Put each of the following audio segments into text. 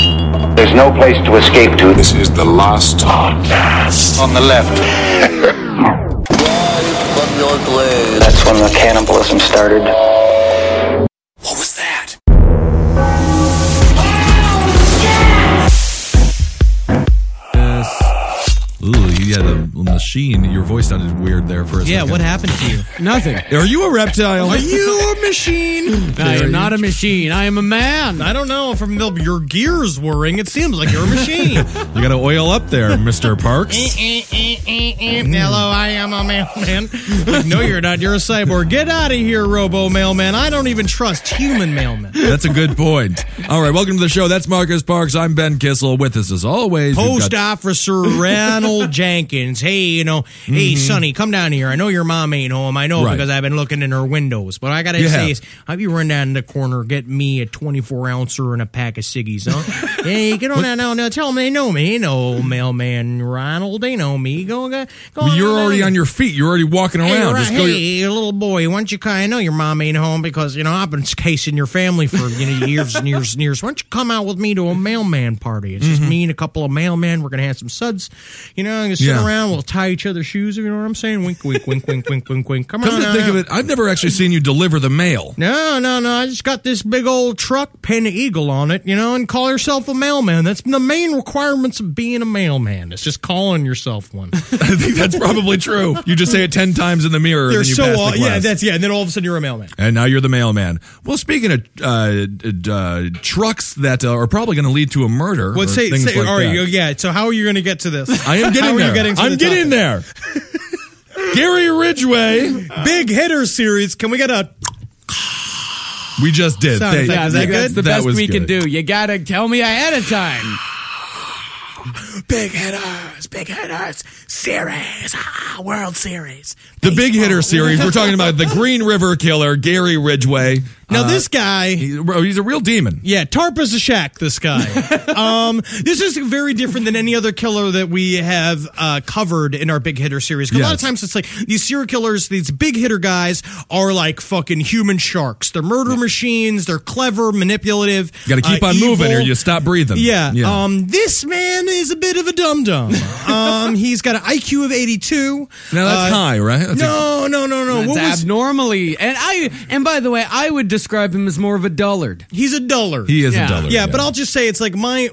There's no place to escape to. This is the last podcast. On the left. That's when the cannibalism started. What was that? Ooh, you had a machine. Your voice sounded weird there for a second. Yeah, what happened to you? Nothing. Are you a reptile? Are you a machine? I am not a machine. I am a man. I don't know. From your gears whirring, it seems like you're a machine. You got to oil up there, Mr. Parks. Hello, I am a mailman. No, you're not. You're a cyborg. Get out of here, Robo Mailman. I don't even trust human mailmen. That's a good point. All right, welcome to the show. That's Marcus Parks. I'm Ben Kissel. With us as always, Post Officer Ronald Jenkins. Hey, hey, Sonny, come down here. I know your mom ain't home. I know because I've been looking in her windows. But I got to say, have you run down the corner, get me a 24-ouncer and a pack of ciggies, huh? Hey, get on down now. Tell them they know me. They know Mailman Ronald. They know me. Go You're already on your feet. You're already walking around. Hey, little boy, why don't you I know your mom ain't home because, I've been casing your family for, years and years and years. Why don't you come out with me to a mailman party? It's just me and a couple of mailmen. We're going to have some suds. I'm going to sit around. We'll tie each other's shoes. You know what I'm saying? Wink, wink, wink, wink, wink, wink, wink. Come on to think of it, I've never actually seen you deliver the mail. No. I just got this big old truck, paint an eagle on it, and call yourself a mailman. That's the main requirements of being a mailman. It's just calling yourself one. I think that's probably true. You just say it 10 times in the mirror. They're and then you so pass the class. and then all of a sudden you're a mailman. And now you're the mailman. Well, speaking of trucks that are probably going to lead to a murder. All right, so how are you going to get to this? I am getting there. I'm getting there. Gary Ridgway. Big hitter series. Can we get a... We just did. Is that good? That's the best we can do. You got to tell me ahead of time. Big hitters, series, World Series. The Big Hitter series. We're talking about the Green River Killer, Gary Ridgway. Now, this guy... He's a real demon. Yeah, Tarpa's a shack, this guy. This is very different than any other killer that we have covered in our Big Hitter series. Because a lot of times it's like these serial killers, these big hitter guys are like fucking human sharks. They're murder machines. They're clever, manipulative. You got to keep on moving or you stop breathing. Yeah. This man is a bit of a dum-dum. He's got an IQ of 82. Now, that's high, right? No. That's abnormally. And by the way, I would describe him as more of a dullard. He's a dullard. He is a dullard. Yeah, but I'll just say it's like my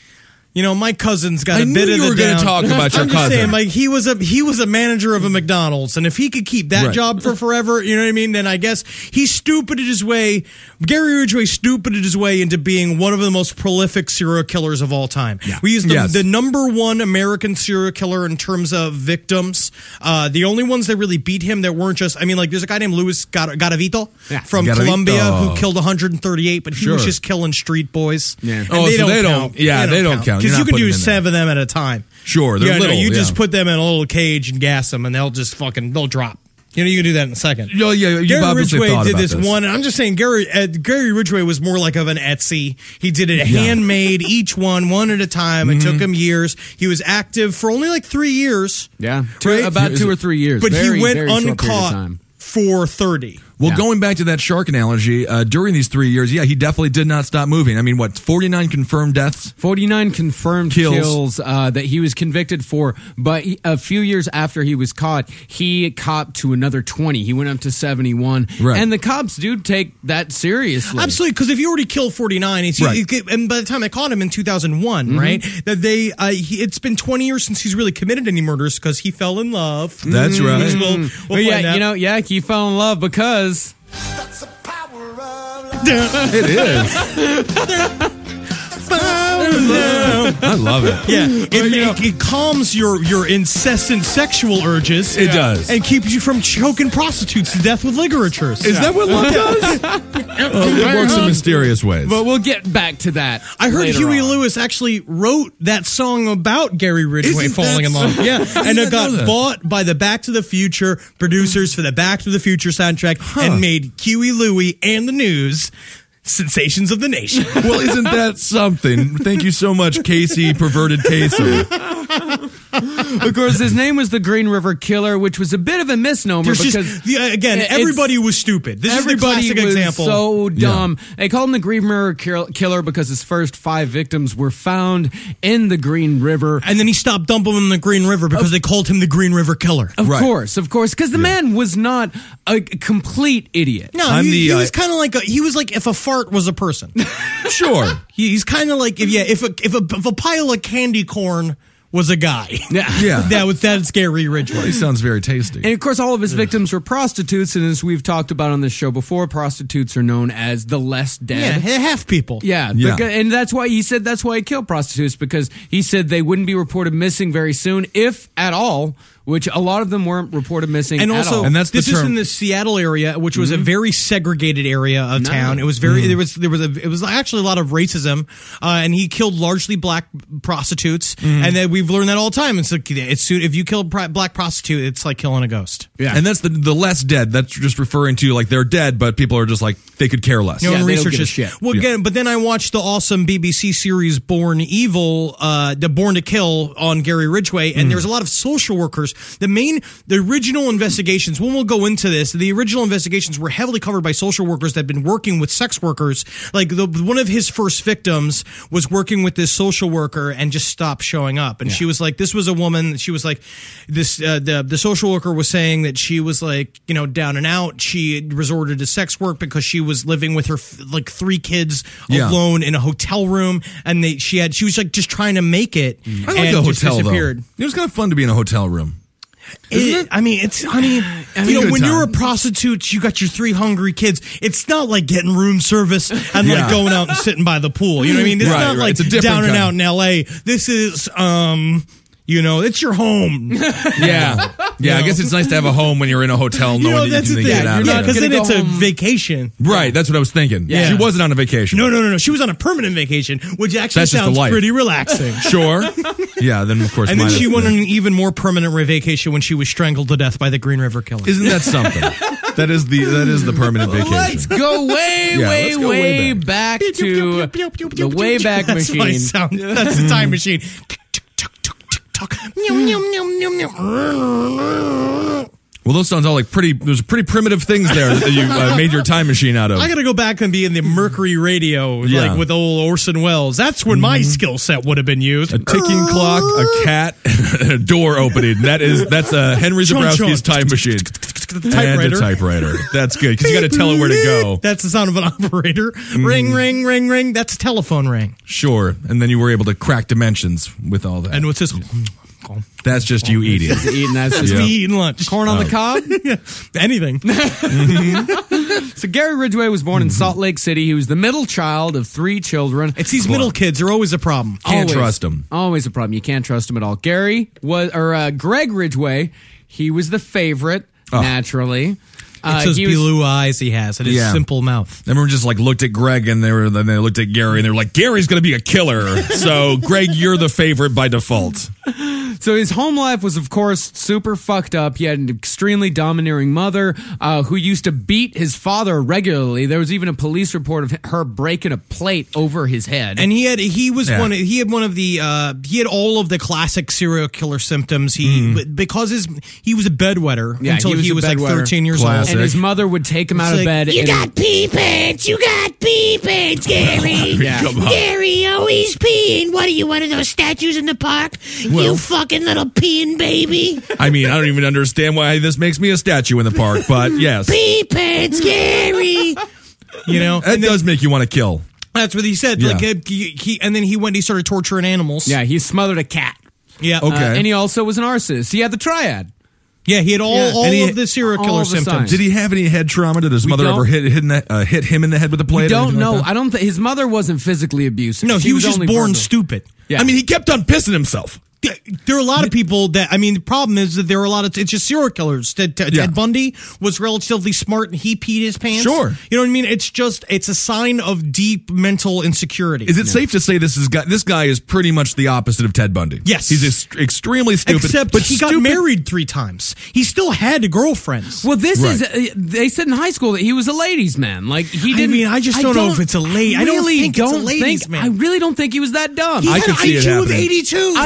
cousin's got I a bit knew of the you were going to talk about your I'm just cousin. saying, like, he was a manager of a McDonald's, and if he could keep that job for forever, you know what I mean? Then I guess he stupided his way. Gary Ridgway stupided his way into being one of the most prolific serial killers of all time. Yeah. We used the number one American serial killer in terms of victims. The only ones that really beat him that weren't just, there's a guy named Luis Garavito from Colombia who killed 138, but he was just killing street boys. Yeah. They don't count. Because you can do 7 of them at a time. Sure, they're little. You just put them in a little cage and gas them, and they'll drop. You can do that in a second. Gary Ridgway did this one, and I'm just saying, Gary Ridgway was more like of an Etsy. He did it handmade, each one at a time. It took him years. He was active for only like 3 years. Yeah, about 2 or 3 years. But he went uncaught for 30. Well, going back to that shark analogy, during these 3 years, he definitely did not stop moving. 49 confirmed deaths? 49 confirmed kills that he was convicted for, but a few years after he was caught, he copped to another 20. He went up to 71. Right. And the cops do take that seriously. Absolutely, because if you already killed 49, and by the time they caught him in 2001, right, that it's been 20 years since he's really committed any murders because he fell in love. That's right. Which we'll find out. He fell in love because... That's the power of love. It is. I love it. Yeah, it calms your incessant sexual urges. It does. And keeps you from choking prostitutes to death with ligatures. Is that what love does? It works in mysterious ways. But we'll get back to that. I heard Huey Lewis actually wrote that song about Gary Ridgway falling in love. Yeah, and it got bought by the Back to the Future producers for the Back to the Future soundtrack and made Huey Louie and the News sensations of the nation. Well, isn't that something? Thank you so much, Casey, perverted Casey. Of course, his name was the Green River Killer, which was a bit of a misnomer everybody was stupid. This is the classic example. So dumb. They called him the Green River Killer because his first 5 victims were found in the Green River. And then he stopped dumping them in the Green River because they called him the Green River Killer. Of course, because the man was not a complete idiot. No, he was kind of like he was like if a fart was a person. Sure. He's kind of like if a pile of candy corn was a guy. Yeah. That's Gary Ridgway. He sounds very tasty. And of course, all of his victims were prostitutes, and as we've talked about on this show before, prostitutes are known as the less dead. Yeah, half people. Yeah. And that's why he killed prostitutes, because he said they wouldn't be reported missing very soon, if at all, which a lot of them weren't reported missing and at also, all. And that's this is in the Seattle area, which was a very segregated area of town. It was very it was actually a lot of racism, and he killed largely black prostitutes. And then we've learned that all the time. It's like if you kill a black prostitute, it's like killing a ghost. Yeah, and that's the less dead. That's just referring to like they're dead, but people are just like they could care less. No one they don't give a researches shit. Well, again, but then I watched the awesome BBC series Born Evil, the Born to Kill on Gary Ridgway, and there's a lot of social workers. The original investigations, when we'll go into this, the original investigations were heavily covered by social workers that had been working with sex workers. Like one of his first victims was working with this social worker and just stopped showing up. And she was like, this was a woman. She was like, this. The social worker was saying that she was like, down and out. She resorted to sex work because she was living with her 3 kids alone in a hotel room, and she was like just trying to make it. I like a hotel disappeared. Though. It was kind of fun to be in a hotel room. Isn't it? I mean, when you're a prostitute, you got your 3 hungry kids. It's not like getting room service and like going out and sitting by the pool. You know what I mean? It's not like it's a down and kind. out in L.A. This is, it's your home. Yeah. I guess it's nice to have a home when you're in a hotel knowing that you can get out of it. Because then it's a vacation. Right, that's what I was thinking. Yeah. She wasn't on a vacation. No. She was on a permanent vacation, which actually That's just sounds the life. pretty relaxing. Sure. Yeah, then of course. And then she went on an even more permanent vacation when she was strangled to death by the Green River Killer. Isn't that something? That is the permanent vacation. Let's go way back to the Wayback Machine. That's the time machine. Well, those sounds all like there's pretty primitive things there that you made your time machine out of. I gotta go back and be in the Mercury radio, like with old Orson Welles. That's when my skill set would have been used. A ticking clock, a cat, and a door opening. That's Henry Zebrowski's time machine. And a typewriter. That's good, because you got to tell it where to go. That's the sound of an operator. Ring, ring, ring, ring. That's a telephone ring. Sure. And then you were able to crack dimensions with all that. And what's this? That's just you eating. That's me eating lunch. Corn on the cob? Anything. So Gary Ridgway was born in Salt Lake City. He was the middle child of 3 children. It's these middle kids. They're always a problem. Can't trust them. Always a problem. You can't trust them at all. Greg Ridgway, he was the favorite, naturally. It's those blue eyes he has and his simple mouth. Everyone just like looked at Greg and then they looked at Gary and they were like, Gary's going to be a killer. So Greg, you're the favorite by default. So his home life was, of course, super fucked up. He had an extremely domineering mother who used to beat his father regularly. There was even a police report of her breaking a plate over his head. And he had all of the classic serial killer symptoms. Because he was a bedwetter until he was like 13 years old. And his mother would take him out of bed. You got pee pants, Gary. Gary, always peeing. What are you, one of those statues in the park? You fucking little peeing baby. I mean, I don't even understand why this makes me a statue in the park, but yes. Pee pants, Gary. That does make you want to kill. That's what he said. Yeah. Like and then he started torturing animals. Yeah, he smothered a cat. Yeah. Okay. And he also was an arsonist. He had the triad. Yeah, he had all of the serial killer symptoms. Did he have any head trauma? Did his mother ever hit him in the head with a plate? We don't know. I don't think his mother wasn't physically abusive. No, he was just born stupid. Yeah. I mean, he kept on pissing himself. There are a lot of people that, the problem is that there are a lot of, it's just serial killers. Ted Bundy was relatively smart and he peed his pants. Sure. You know what I mean? It's a sign of deep mental insecurity. Is it safe to say this guy is pretty much the opposite of Ted Bundy? Yes. He's extremely stupid. Except he got married 3 times. He still had girlfriends. Well, they said in high school that he was a ladies' man. Like, he didn't. I just don't know if it's a lady. I don't think it's a ladies' man. I really don't think he was that dumb. He had an IQ of 82. IQ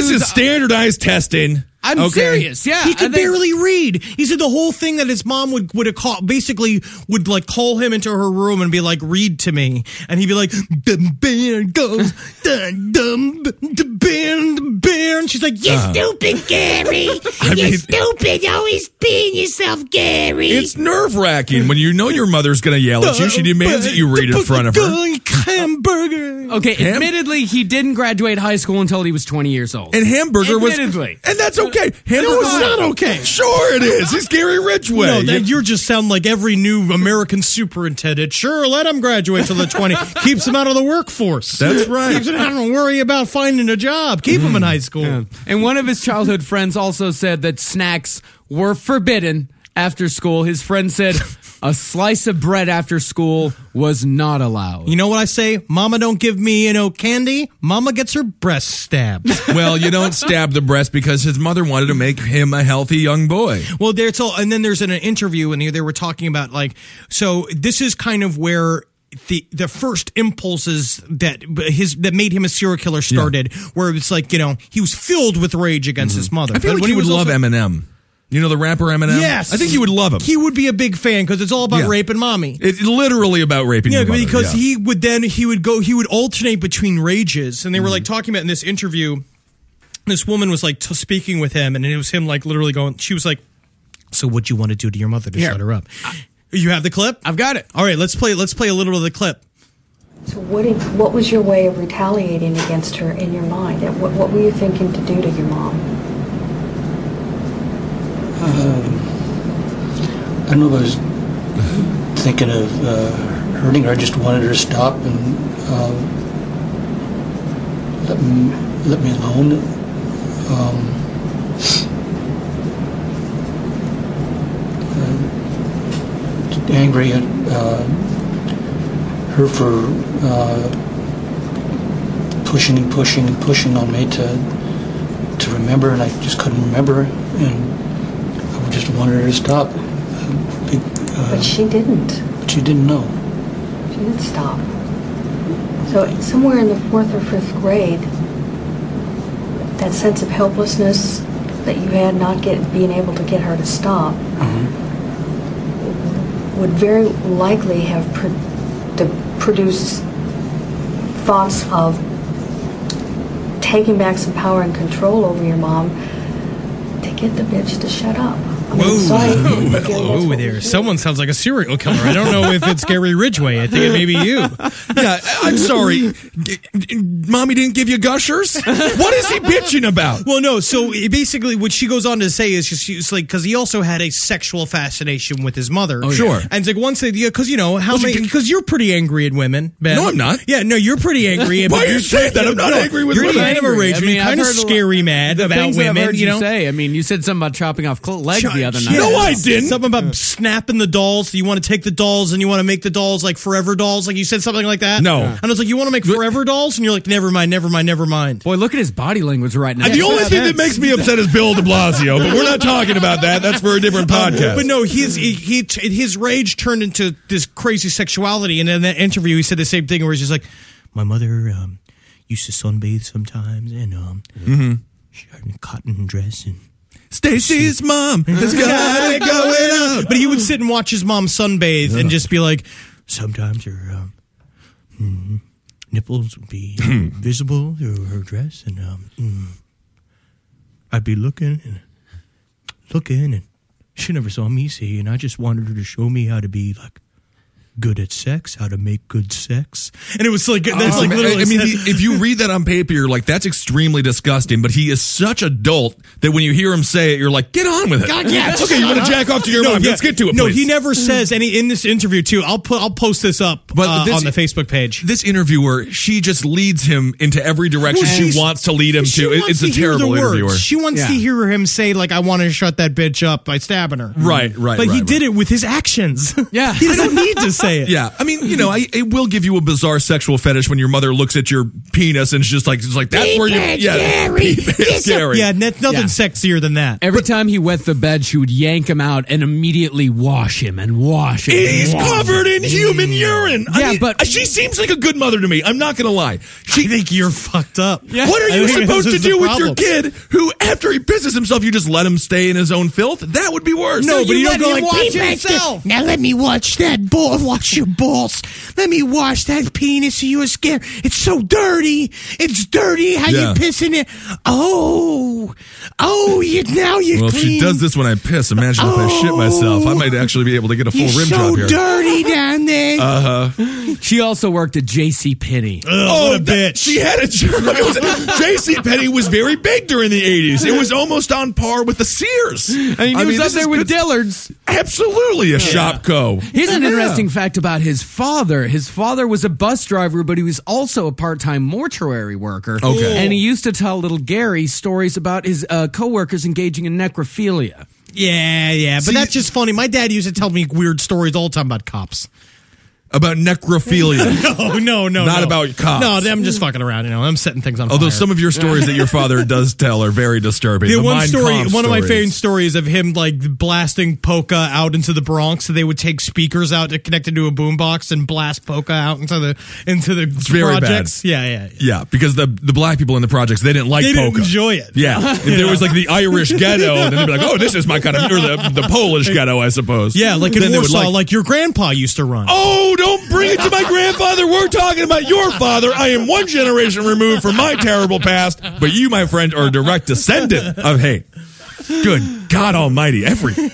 This is standardized testing. I'm serious. Yeah, he could barely read. He said the whole thing that his mom would call, basically would like call him into her room and be like, "Read to me," and he'd be like, "The bear goes, the bear." And she's like, "You stupid, Gary! You stupid! Always being yourself, Gary." It's nerve-wracking when you know your mother's going to yell at you. She demands that you read in front of her. Hamburger. Okay, admittedly, he didn't graduate high school until he was 20 years old. And Hamburger was, and that's okay. No, it's not okay. Sure, it is. He's Gary Ridgway. No, you just sound like every new American superintendent. Sure, let him graduate till the 20. Keeps him out of the workforce. That's right. Keeps him out of worry about finding a job. Keep him in high school. Yeah. And one of his childhood friends also said that snacks were forbidden after school. His friend said a slice of bread after school was not allowed. You know what I say? Mama don't give me, candy. Mama gets her breast stabbed. Well, you don't stab the breast because his mother wanted to make him a healthy young boy. Well, and then there's an interview and they were talking about so this is kind of where the first impulses that made him a serial killer started, where it's like, he was filled with rage against his mother. I feel like he would love Eminem. You know the rapper Eminem? Yes. I think you would love him. He would be a big fan because it's all about raping mommy. It's literally about raping your mother. Because he would alternate between rages. And they were like talking about in this interview, this woman was like speaking with him, and it was him like literally going, she was like, "So what'd you want to do to your mother to shut her up?" You have the clip? I've got it. All right, let's play a little bit of the clip. So what was your way of retaliating against her in your mind? What were you thinking to do to your mom? I don't know if I was thinking of hurting her. I just wanted her to stop and let me alone. Angry at her for pushing on me to remember, and I just couldn't remember, and I just wanted her to stop. But she didn't. But she didn't know. She didn't stop. So somewhere in the 4th or 5th grade, that sense of helplessness that you had not being able to get her to stop would very likely have produced thoughts of taking back some power and control over your mom to get the bitch to shut up. Whoa there. Someone sounds like a serial killer. I don't know if it's Gary Ridgway. I think it may be you. Yeah, I'm sorry. Mommy didn't give you gushers? What is he bitching about? Well, no. So basically, what she goes on to say is she's like, because he also had a sexual fascination with his mother. Oh, sure. And it's like once they, because because you're pretty angry at women, Ben. No, I'm not. Yeah, no, you're pretty angry. Why are you saying that? I'm not angry with women. You're kind of a rage. You're kind of scary mad about women. I've heard you say. I mean, you said something about chopping off legs the other night. No, I didn't. Something about snapping the dolls. You want to take the dolls and you want to make the dolls like forever dolls. Like you said something like that. No. And I was like, you want to make forever dolls? And you're like, never mind. Boy, look at his body language right now. The only thing that makes me upset is Bill de Blasio, but we're not talking about that. That's for a different podcast. But no, his rage turned into this crazy sexuality. And in that interview, he said the same thing where he's just like, my mother used to sunbathe sometimes, and she had a cotton dress and Stacy's mom has got it going on. But he would sit and watch his mom sunbathe and just be like, sometimes her nipples would be visible through her dress, and I'd be looking, and she never saw me see, and I just wanted her to show me how to be like good at sex, how to make good sex. And it was like, that's like literally. I mean, if you read that on paper, you're like, that's extremely disgusting, but he is such adult that when you hear him say it, you're like, get on with it. God, yeah. Okay, you want to jack off to your mom. Let's get to it, No, please. he never says any in this interview too. I'll post this up on the Facebook page. This interviewer, she just leads him into every direction she wants to lead him to. It's a terrible interviewer. She wants to hear him say, like, I want to shut that bitch up by stabbing her. Right. But he did it with his actions. Yeah. He doesn't need to say say it. Yeah, I mean, it will give you a bizarre sexual fetish when your mother looks at your penis and it's just like that's where you. Yeah, it's scary. Yeah, nothing sexier than that. Every time he wet the bed, she would yank him out and immediately wash him and wash him. He's covered in human urine. Yeah, but she seems like a good mother to me. I'm not going to lie. I think you're fucked up. Yeah. What are you supposed to do with your kid who, after he pisses himself, you just let him stay in his own filth? That would be worse. No, but you don't go like, watch himself. Now let me watch that ball. Watch your balls. Let me wash that penis so you're scared. It's so dirty. It's dirty. How you pissing it? Oh, now you're well, clean. if she does this when I piss, imagine if I shit myself. I might actually be able to get a full rim job here. So dirty down there. She also worked at J.C. Penney. What a bitch. She had a job. J.C. Penney was very big during the 80s. It was almost on par with the Sears. He was up there with Dillard's. Absolutely a Shopko. Here's an interesting fact about his father. His father was a bus driver, but he was also a part-time mortuary worker. Okay. And he used to tell little Gary stories about his co-workers engaging in necrophilia. Yeah, but that's just funny. My dad used to tell me weird stories all the time about cops. About necrophilia. No. Not about cops. No, I'm just fucking around. I'm setting things on fire. Although some of your stories that your father does tell are very disturbing. The one story, one of my favorite stories of him like blasting polka out into the Bronx. So they would take speakers out to connect it to a boombox and blast polka out into the it's very projects. Bad. Yeah, because the black people in the projects, they didn't like polka. They didn't enjoy it. Yeah. If there was like the Irish ghetto, then they'd be like, oh, this is my kind of, or the Polish ghetto, I suppose. Yeah, like in Warsaw, like your grandpa used to run. Oh, don't bring it to my grandfather. We're talking about your father. I am one generation removed from my terrible past, but you, my friend, are a direct descendant of hate. Good God Almighty!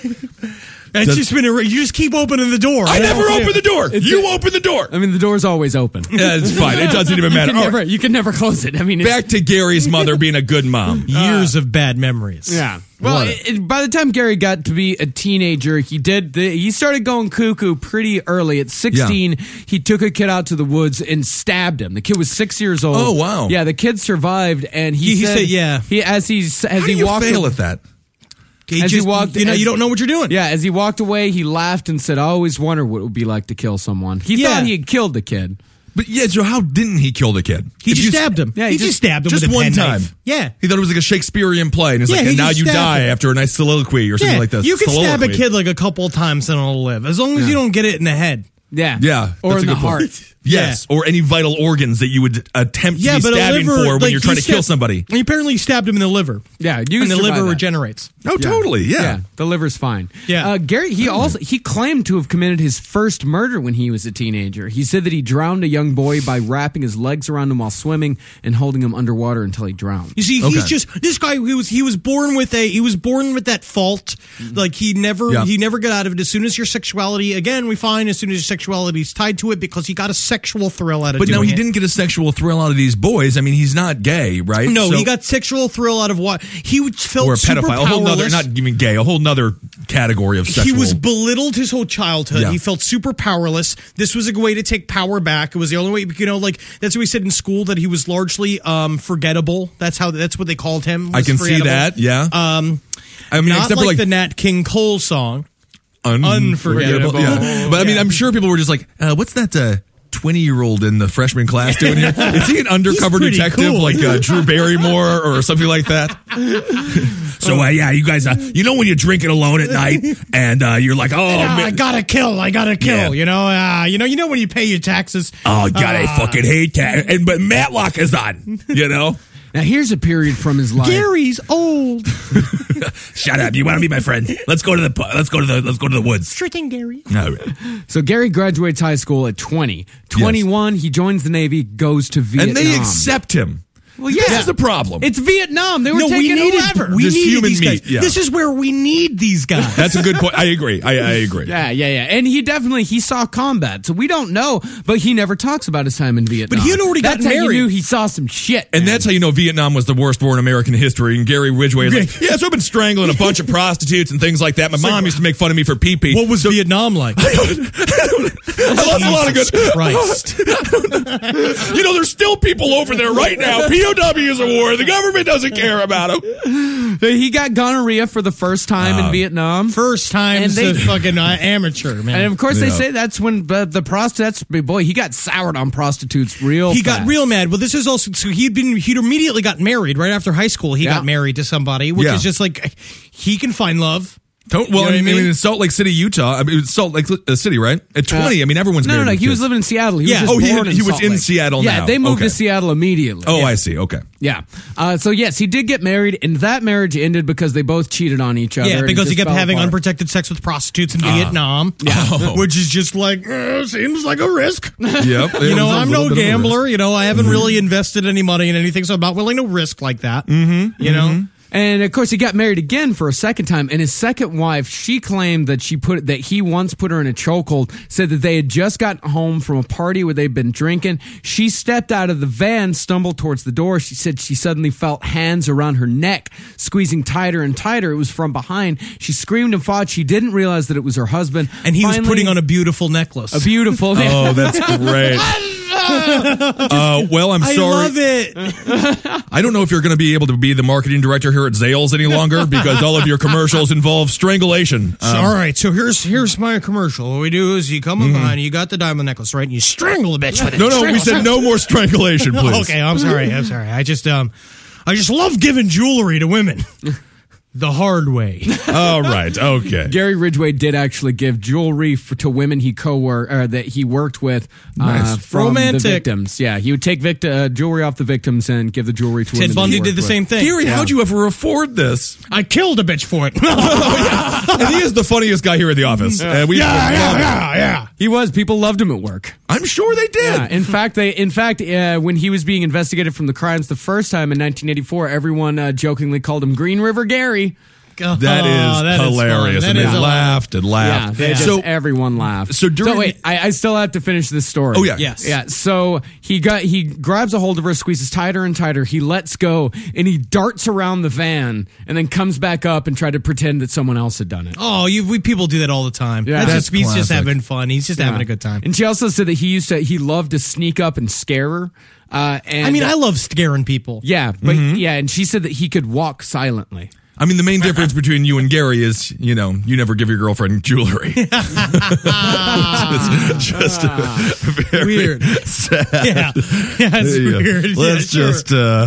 It's just been you just keep opening the door. I never open the door. You open the door. I mean, the door's always open. Yeah, it's fine. It doesn't even matter. You can never close it. I mean, back to Gary's mother being a good mom. Years of bad memories. Yeah. Well, by the time Gary got to be a teenager, he started going cuckoo pretty early. At 16, he took a kid out to the woods and stabbed him. The kid was 6 years old. Oh, wow. Yeah, the kid survived, and he said, as he walked fail at that? He walked, you don't know what you're doing. Yeah, as he walked away, he laughed and said, I always wondered what it would be like to kill someone. He thought he had killed the kid. But so how didn't he kill the kid? He just stabbed him. Yeah, he just stabbed him just with a one time. Knife. Yeah. He thought it was like a Shakespearean play, and he's like, and now you die after a nice soliloquy or something like this. You can stab a kid like a couple of times and it'll live, as long as you don't get it in the head. Yeah. Or in the heart. Yes, or any vital organs that you would attempt to be stabbing for when you're trying to kill somebody. He apparently stabbed him in the liver. Yeah, and the liver regenerates. Oh, totally. Yeah, the liver's fine. Yeah, Gary. He claimed to have committed his first murder when he was a teenager. He said that he drowned a young boy by wrapping his legs around him while swimming and holding him underwater until he drowned. You see, he's just this guy. He was born with that fault. Like he never got out of it. As soon as your sexuality, again, we find as soon as your sexuality is tied to it, because he got a sexual thrill out of it. But no, he didn't get a sexual thrill out of these boys. I mean, he's not gay, right? No, he got sexual thrill out of what? He felt or a super pedophile. powerless. A whole nother, not even gay, a whole nother category of sexual. He was belittled his whole childhood. Yeah. He felt super powerless. This was a way to take power back. It was the only way, that's what we said in school, that he was largely forgettable. That's what they called him. I can see that, yeah. I mean, not except like for the Nat King Cole song. Unforgettable. Yeah. But I mean, I'm sure people were just like, what's that 20-year-old in the freshman class doing here? Is he an undercover detective like Drew Barrymore or something like that? So, you guys, when you're drinking alone at night and you're like, I gotta kill. Yeah. You know when you pay your taxes. Oh, God, I fucking hate that. But Matlock is on, Now here's a period from his life. Gary's old. Shut up! You want to be my friend? Let's go to the woods. Sure thing, Gary. All right. So Gary graduates high school at 20. 21, he joins the Navy, goes to Vietnam, and they accept him. Well, yeah. This is the problem. It's Vietnam. They were taking whoever. We needed these guys. Yeah. This is where we need these guys. That's a good point. I agree. I agree. Yeah. And he saw combat, so we don't know, but he never talks about his time in Vietnam. But he had already gotten married. That's how you knew he saw some shit. And that's how you know Vietnam was the worst war in American history. And Gary Ridgway is like, so I've been strangling a bunch of prostitutes and things like that. My mom used to make fun of me for pee-pee. What was Vietnam like? I lost a lot of good... Christ. There's still people over there right now. POWs of war. The government doesn't care about them. He got gonorrhea for the first time in Vietnam. First time as a fucking amateur, man. And of course, they say that's when the prostitutes. Boy, he got soured on prostitutes real. He fast. got real mad. Well, this is also so he'd immediately got married right after high school. He got married to somebody, which is just like he can find love. Well, you know I mean, in Salt Lake City, Utah. I mean, it's Salt Lake City, right? At 20, I mean, everyone's married. No. with He was kids. living in Seattle. He was just he born was Salt in Lake. Seattle now. Yeah, they moved Okay. to Seattle immediately. Oh, I see. Okay. Yeah. So yes, he did get married, and that marriage ended because they both cheated on each other. Yeah, because he just kept fell having apart. unprotected sex with prostitutes in Vietnam. Yeah. Which is just like, seems like a risk. Yep. You know, I'm no gambler. You know, I haven't really invested any money in anything, so I'm not willing to risk like that. Mm-hmm. You know? And of course, he got married again for a second time. And his second wife, she claimed that he once put her in a chokehold. Said that they had just gotten home from a party where they'd been drinking. She stepped out of the van, stumbled towards the door. She said she suddenly felt hands around her neck, squeezing tighter and tighter. It was from behind. She screamed and fought. She didn't realize that it was her husband. And he was Finally, putting on a beautiful necklace. a beautiful. Oh, that's great. Well, I'm sorry. I love it. I don't know if you're going to be able to be the marketing director here at Zales any longer because all of your commercials involve strangulation. All right, so here's my commercial. What we do is you come up behind, you got the diamond necklace, right? And you strangle the bitch with it. No, we said no more strangulation, please. Okay, I'm sorry. I just love giving jewelry to women. The hard way. All right. Okay. Gary Ridgway did actually give jewelry to women that he worked with from Romantic. the victims. Yeah, he would take jewelry off the victims and give the jewelry to women. Ted Bundy he did the worked same thing. Gary, how'd you ever afford this? I killed a bitch for it. And he is the funniest guy here at the office. Yeah. He was. People loved him at work. I'm sure they did. Yeah. In fact, when he was being investigated from the crimes the first time in 1984, everyone jokingly called him Green River Gary. That is hilarious. And they laughed and laughed. Yeah, everyone laughed. So wait, I still have to finish this story. Oh, yeah. Yes. Yeah. So he grabs a hold of her, squeezes tighter and tighter. He lets go, and he darts around the van, and then comes back up and tried to pretend that someone else had done it. Oh, people do that all the time. Yeah. He's just classic. having fun. He's just having a good time. And she also said that he loved to sneak up and scare her. I love scaring people. Yeah, but and she said that he could walk silently. I mean, the main difference between you and Gary is, you never give your girlfriend jewelry. It's just very weird. Sad. Yeah, it's weird. Let's just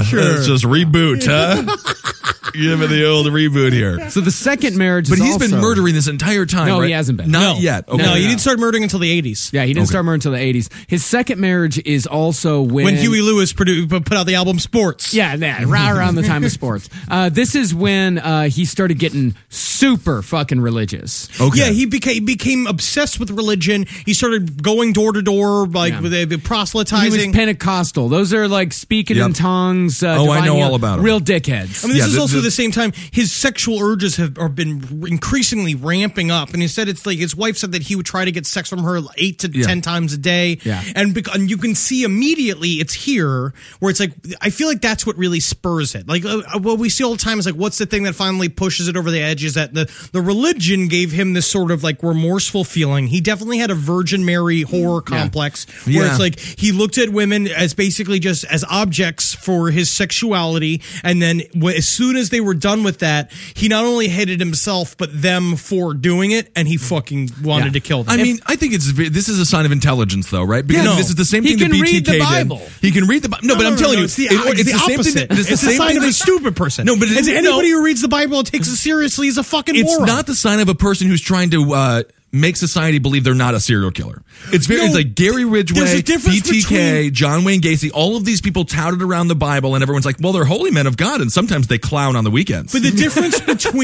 reboot, huh? Give me the old reboot here. So the second marriage, But is he's been also- murdering this entire time. No, right? he hasn't been. Not yet. Okay. No, he didn't start murdering until the 80s. Yeah, he didn't start murdering until the 80s. His second marriage is also when Huey Lewis put out the album Sports. Yeah, right around the time of Sports. This is when he started getting super fucking religious. Okay. Yeah, he became obsessed with religion. He started going door to door, with proselytizing. He was Pentecostal. Those are like speaking in tongues. I know all about them. Real dickheads. I mean, this is also the same time his sexual urges have been increasingly ramping up. And he said it's like his wife said that he would try to get sex from her 8 to 10 times a day. Yeah. And you can see immediately it's here where it's like, I feel like that's what really spurs it. Like what we see all the time is like, what's the thing that finally pushes it over the edge is that the religion gave him this sort of like remorseful feeling. He definitely had a Virgin Mary horror complex where it's like he looked at women as basically just as objects for his sexuality. And then as soon as they were done with that, he not only hated himself, but them for doing it. And he fucking wanted to kill them. I mean, I think this is a sign of intelligence, though, right? Because this is the same thing that BTK read the Bible. did. He can read the Bible. No, but I'm telling you, it's the opposite. It's the sign same of thing a stupid person. No, but anybody who reads the Bible and takes it seriously is a fucking It's moron. not the sign of a person who's trying to make society believe they're not a serial killer. It's like Gary Ridgway, there's a difference BTK, John Wayne Gacy, all of these people touted around the Bible, and everyone's like, well, they're holy men of God, and sometimes they clown on the weekends. But the difference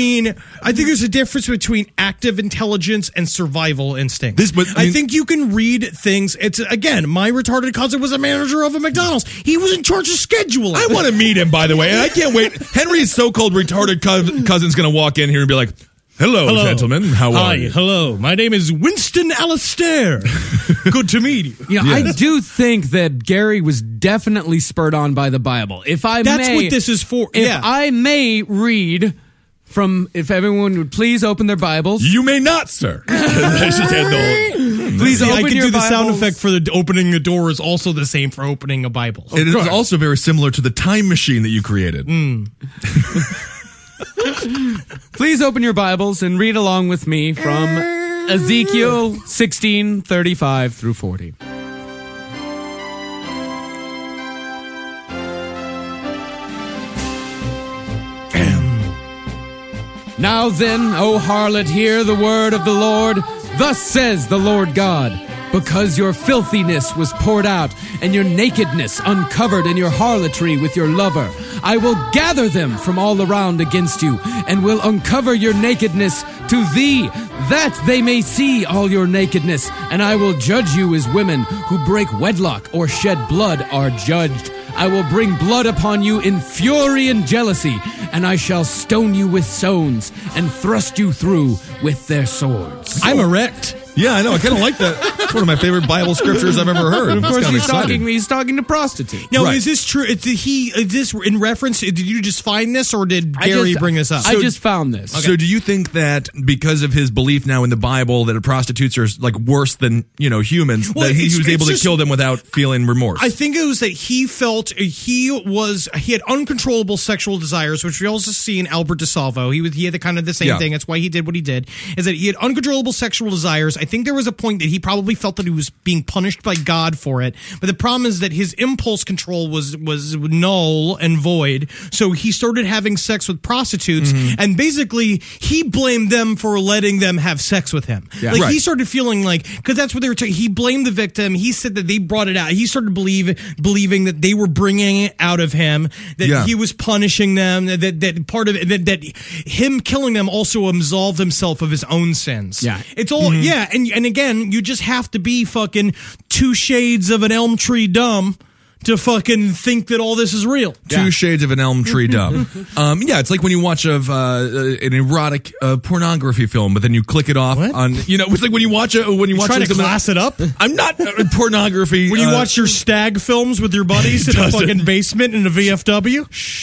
I think there's a difference between active intelligence and survival instinct. I think you can read things. It's, again, my retarded cousin was a manager of a McDonald's. He was in charge of scheduling. I want to meet him, by the way, and I can't wait. Henry's so-called retarded cousin's going to walk in here and be like, Hello, gentlemen. How are you? Hello. My name is Winston Alastair. Good to meet you. I do think that Gary was definitely spurred on by the Bible. That's what this is for. If I may read from, if everyone would please open their Bibles. You may not, sir. Please I open could your do the sound Bibles. effect for the opening a door is also the same for opening a Bible. It is also very similar to the time machine that you created. Please open your Bibles and read along with me from Ezekiel 16:35 through 40. Now then, O harlot, hear the word of the Lord. Thus says the Lord God, because your filthiness was poured out, and your nakedness uncovered in your harlotry with your lover, I will gather them from all around against you, and will uncover your nakedness to thee, that they may see all your nakedness, and I will judge you as women who break wedlock or shed blood are judged. I will bring blood upon you in fury and jealousy, and I shall stone you with stones and thrust you through with their swords. I'm erect. Yeah, I know. I kind of like that. It's one of my favorite Bible scriptures I've ever heard. Of course, he's he's talking to prostitutes. Now, Right. is this true? Is this in reference? Did you just find this, or did Gary bring this up? I just found this. So do you think that because of his belief now in the Bible that prostitutes are like worse than, humans, Well, that he was able to just- kill them without feeling remorse? I think it was that he felt he had uncontrollable sexual desires, which we also see in Albert DeSalvo. He had the same thing. That's why he did what he did. Is that he had uncontrollable sexual desires. I think there was a point that he probably felt that he was being punished by God for it. But the problem is that his impulse control was null and void. So he started having sex with prostitutes, and basically he blamed them for letting them have sex with him. Yeah. Like Right. he started feeling like, because that's what they were talking. He blamed the victim. He said that they brought it out. He started believing that they were bringing it out of him, that he was punishing them, that part of it, that him killing them also absolved himself of his own sins. Yeah. It's all, and again, you just have to be fucking 2 shades of an elm tree dumb to fucking think that all this is real. Two shades of an elm tree dumb. It's like when you watch an erotic pornography film, but then you click it off on. It's like when you watch Trying to class it up? I'm not pornography. When you watch your stag films with your buddies in a fucking basement in a VFW?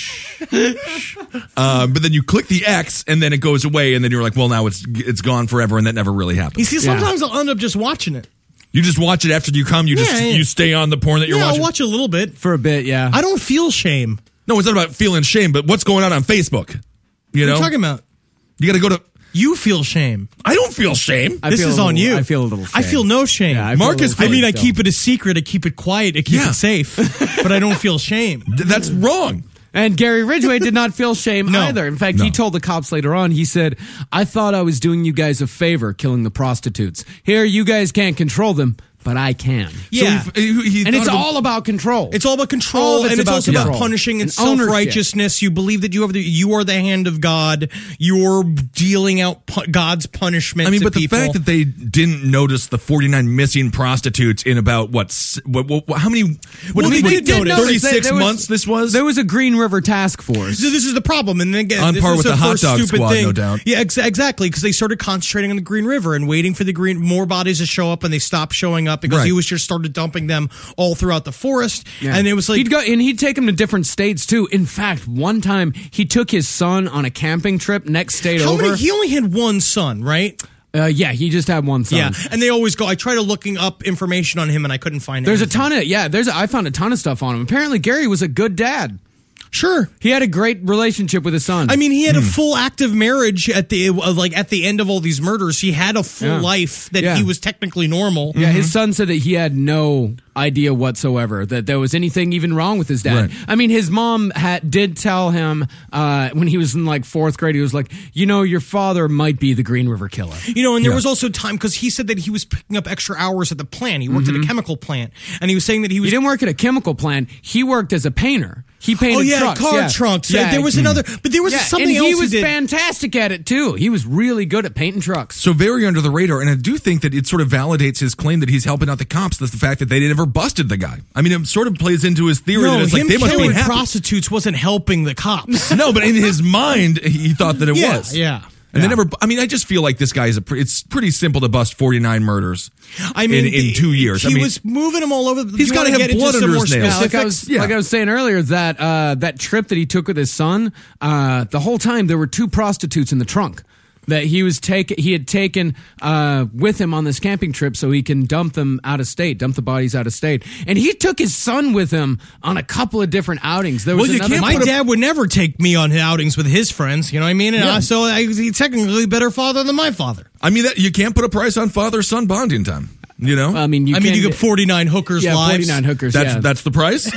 but then you click the X and then it goes away, and then you're like, well, now it's gone forever, and that never really happened. You see, sometimes I'll end up just watching it. You just watch it after you come. You stay on the porn that you're watching. I'll watch a little bit. For a bit, yeah. I don't feel shame. No, it's not about feeling shame, but what's going on Facebook? What are you talking about? You got to go to. You feel shame. I don't feel shame. I This feel is a on little- you. I feel a little shame. I feel no shame. Yeah, I feel a Marcus, little I shame. keep it a secret. I keep it quiet. I keep it safe. But I don't feel shame. That's wrong. And Gary Ridgway did not feel shame No. either. In fact, he told the cops later on, he said, I thought I was doing you guys a favor killing the prostitutes. Here, you guys can't control them, but I can. Yeah. So he And it's thought of all about control. It's all about control, All of it's and it's about also about control. punishing and And ownership. self-righteousness. You believe that you are the hand of God. You're dealing out God's punishment. I mean, to but the people. fact that they didn't notice the 49 missing prostitutes in about how many? Well, they did notice. 36 There was- months. This was. There was a Green River task force. So this is the problem, and then again, On this par is with the hot first dog stupid squad, thing. no doubt. Yeah, exactly, because they started concentrating on the Green River and waiting for more bodies to show up, and they stopped showing up because Right. he was just started dumping them all throughout the forest, and it was like he'd take them to different states too. In fact, one time he took his son on a camping trip. Next state how over. many? He only had one son, right? Yeah, he just had one son. Yeah, and they always go. I tried looking up information on him, and I couldn't find. There's anything. a ton of I found a ton of stuff on him. Apparently, Gary was a good dad. Sure. He had a great relationship with his son. I mean, he had a full active marriage at the end of all these murders. He had a full life that he was technically normal. Yeah, his son said that he had no idea whatsoever that there was anything even wrong with his dad. Right. I mean, his mom did tell him when he was in like 4th grade, he was like, your father might be the Green River Killer. And there was also time because he said that he was picking up extra hours at the plant. He worked at a chemical plant, and he was saying that he was. He didn't work at a chemical plant. He worked as a painter. He painted trucks. car trunks. Yeah. There was another, but there was something and else he was did. fantastic at it too. He was really good at painting trucks. So very under the radar, and I do think that it sort of validates his claim that he's helping out the cops. That's the fact that they never busted the guy. I mean, it sort of plays into his theory that it's like him they must be killing happy. prostitutes wasn't helping the cops. No, but in his mind, he thought that it was. Yeah. And they never. I mean, I just feel like this guy is it's pretty simple to bust 49 murders. I mean, in 2 years, he was moving them all over. He's got to have blood under his nails. Like I was saying earlier, that trip that he took with his son, the whole time there were 2 prostitutes in the trunk. That he had taken with him on this camping trip so he can dump the bodies out of state. And he took his son with him on a couple of different outings. There was my dad would never take me on outings with his friends, you know what I mean? And he's technically a better father than my father. I mean, you can't put a price on father-son bonding time. You know? I mean, you get 49 hookers lives. 49 hookers, That's the price?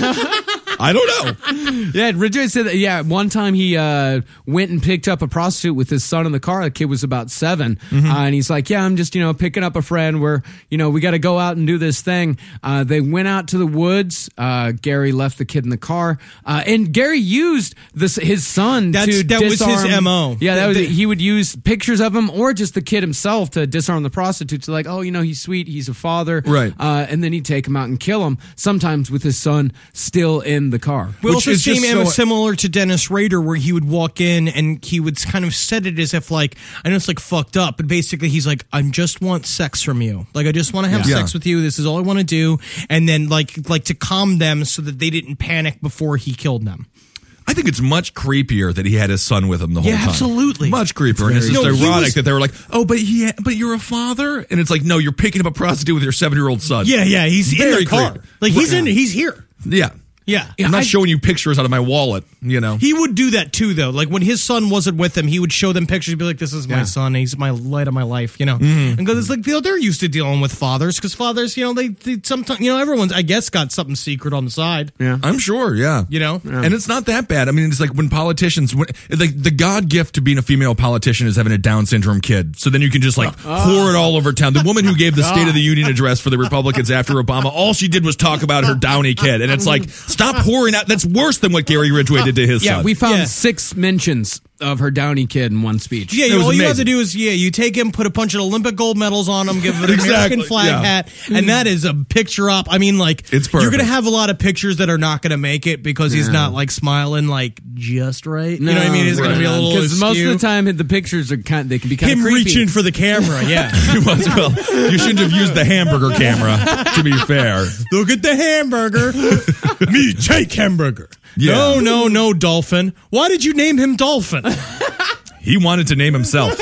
I don't know. Yeah, Ridgway said that, one time he went and picked up a prostitute with his son in the car. The kid was about 7. And he's like, I'm just, picking up a friend. We're, we got to go out and do this thing. They went out to the woods. Gary left the kid in the car. And Gary used his son to disarm. That was his MO. Yeah, he would use pictures of him or just the kid himself to disarm the prostitutes. Like, he's sweet. He's a father. Right. And then he'd take him out and kill him, sometimes with his son still in the car. We also see him similar to Dennis Rader, where he would walk in and he would kind of set it as if, like, I know it's like fucked up, but basically he's like, I just want sex from you. Like, I just want to have sex with you. This is all I want to do. And then like to calm them so that they didn't panic before he killed them. I think it's much creepier that he had his son with him the whole time. Yeah, absolutely. Much creepier. And it's just ironic that they were like, but you're a father? And it's like, no, you're picking up a prostitute with your 7-year-old son. Yeah, he's very in the car. creepy. Like, he's here. Yeah. Yeah. I'm not showing you pictures out of my wallet, He would do that too, though. Like, when his son wasn't with him, he would show them pictures. He'd be like, this is my son. He's my light of my life, And because it's like, they're used to dealing with fathers, because fathers, they sometimes, everyone's, I guess, got something secret on the side. Yeah. I'm sure, yeah. And it's not that bad. I mean, it's like when politicians, like the God gift to being a female politician is having a Down syndrome kid. So then you can just pour it all over town. The woman who gave the State of the Union address for the Republicans after Obama, all she did was talk about her Downey kid. And it's like, stop pouring out. That's worse than what Gary Ridgway did to his son. Yeah, we found 6 mentions of her Downey kid in one speech. Yeah, all you have to do is, you take him, put a bunch of Olympic gold medals on him, give him an American flag hat, and that is a picture op. I mean, like, it's perfect. You're going to have a lot of pictures that are not going to make it because he's not, like, smiling, like, just right. No, you know what I mean? It's going to be a little because most of the time, the pictures are they can be kind of him creepy. reaching for the camera, yeah. Well, you shouldn't have used the hamburger camera, to be fair. Look at the hamburger. Me take hamburger. Yeah. No, Dolphin. Why did you name him Dolphin? He wanted to name himself.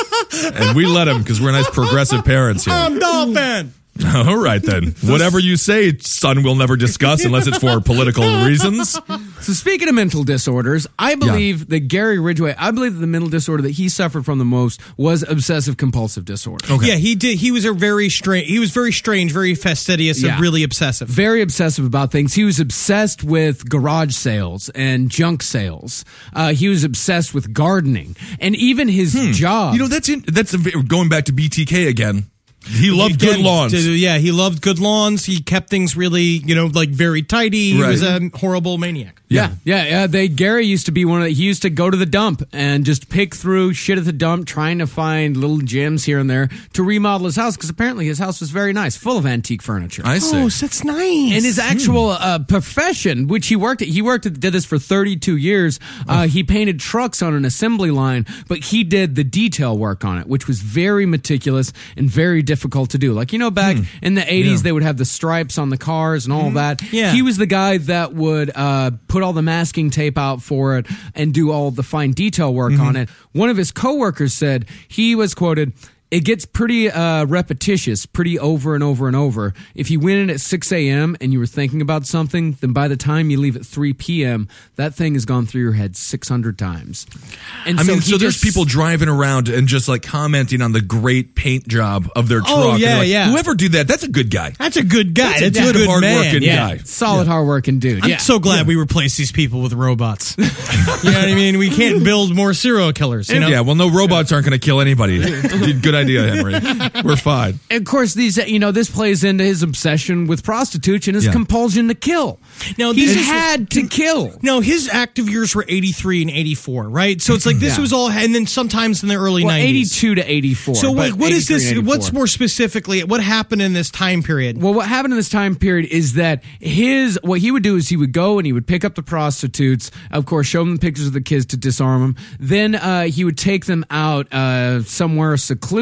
And we let him because we're nice progressive parents here. I'm Dolphin. All right, then. Whatever you say, son, we'll never discuss unless it's for political reasons. So speaking of mental disorders, I believe that Gary Ridgway, that the mental disorder that he suffered from the most was obsessive compulsive disorder. Okay. Yeah, he did. He was very strange, very fastidious, and really obsessive. Very obsessive about things. He was obsessed with garage sales and junk sales. He was obsessed with gardening, and even his job. That's going back to BTK again. He loved good lawns. Yeah, he loved good lawns. He kept things really, very tidy. He was a horrible maniac. Yeah. Gary used to be he used to go to the dump and just pick through shit at the dump, trying to find little gems here and there to remodel his house, because apparently his house was very nice, full of antique furniture. I see. Oh, so that's nice. And his actual profession, which he did this for 32 years. He painted trucks on an assembly line, but he did the detail work on it, which was very meticulous and very difficult to do. Like, back in the 80s, they would have the stripes on the cars and all that. Yeah. He was the guy that would put all the masking tape out for it and do all the fine detail work on it. One of his coworkers said, he was quoted, "It gets pretty repetitious, pretty over and over and over. If you went in at 6 a.m. and you were thinking about something, then by the time you leave at 3 p.m., that thing has gone through your head 600 times." And so there's people driving around and just like commenting on the great paint job of their truck. Oh, yeah, yeah. Whoever did that, that's a good guy. That's a good guy. That's a good hard-working guy. Solid, hard-working dude. I'm so glad we replaced these people with robots. You know what I mean? We can't build more serial killers. Yeah, well, no robots aren't going to kill anybody. Good idea, Henry. We're fine. Of course, this plays into his obsession with prostitution, his compulsion to kill. Now, he had to kill. No, his active years were 83 and 84, right? So it's like this was all, and then sometimes in the early 90s. 82 to 84. So what is this? What's more specifically, what happened in this time period? Well, what happened in this time period is that what he would do is he would go and he would pick up the prostitutes, of course, show them pictures of the kids to disarm them. Then he would take them out somewhere secluded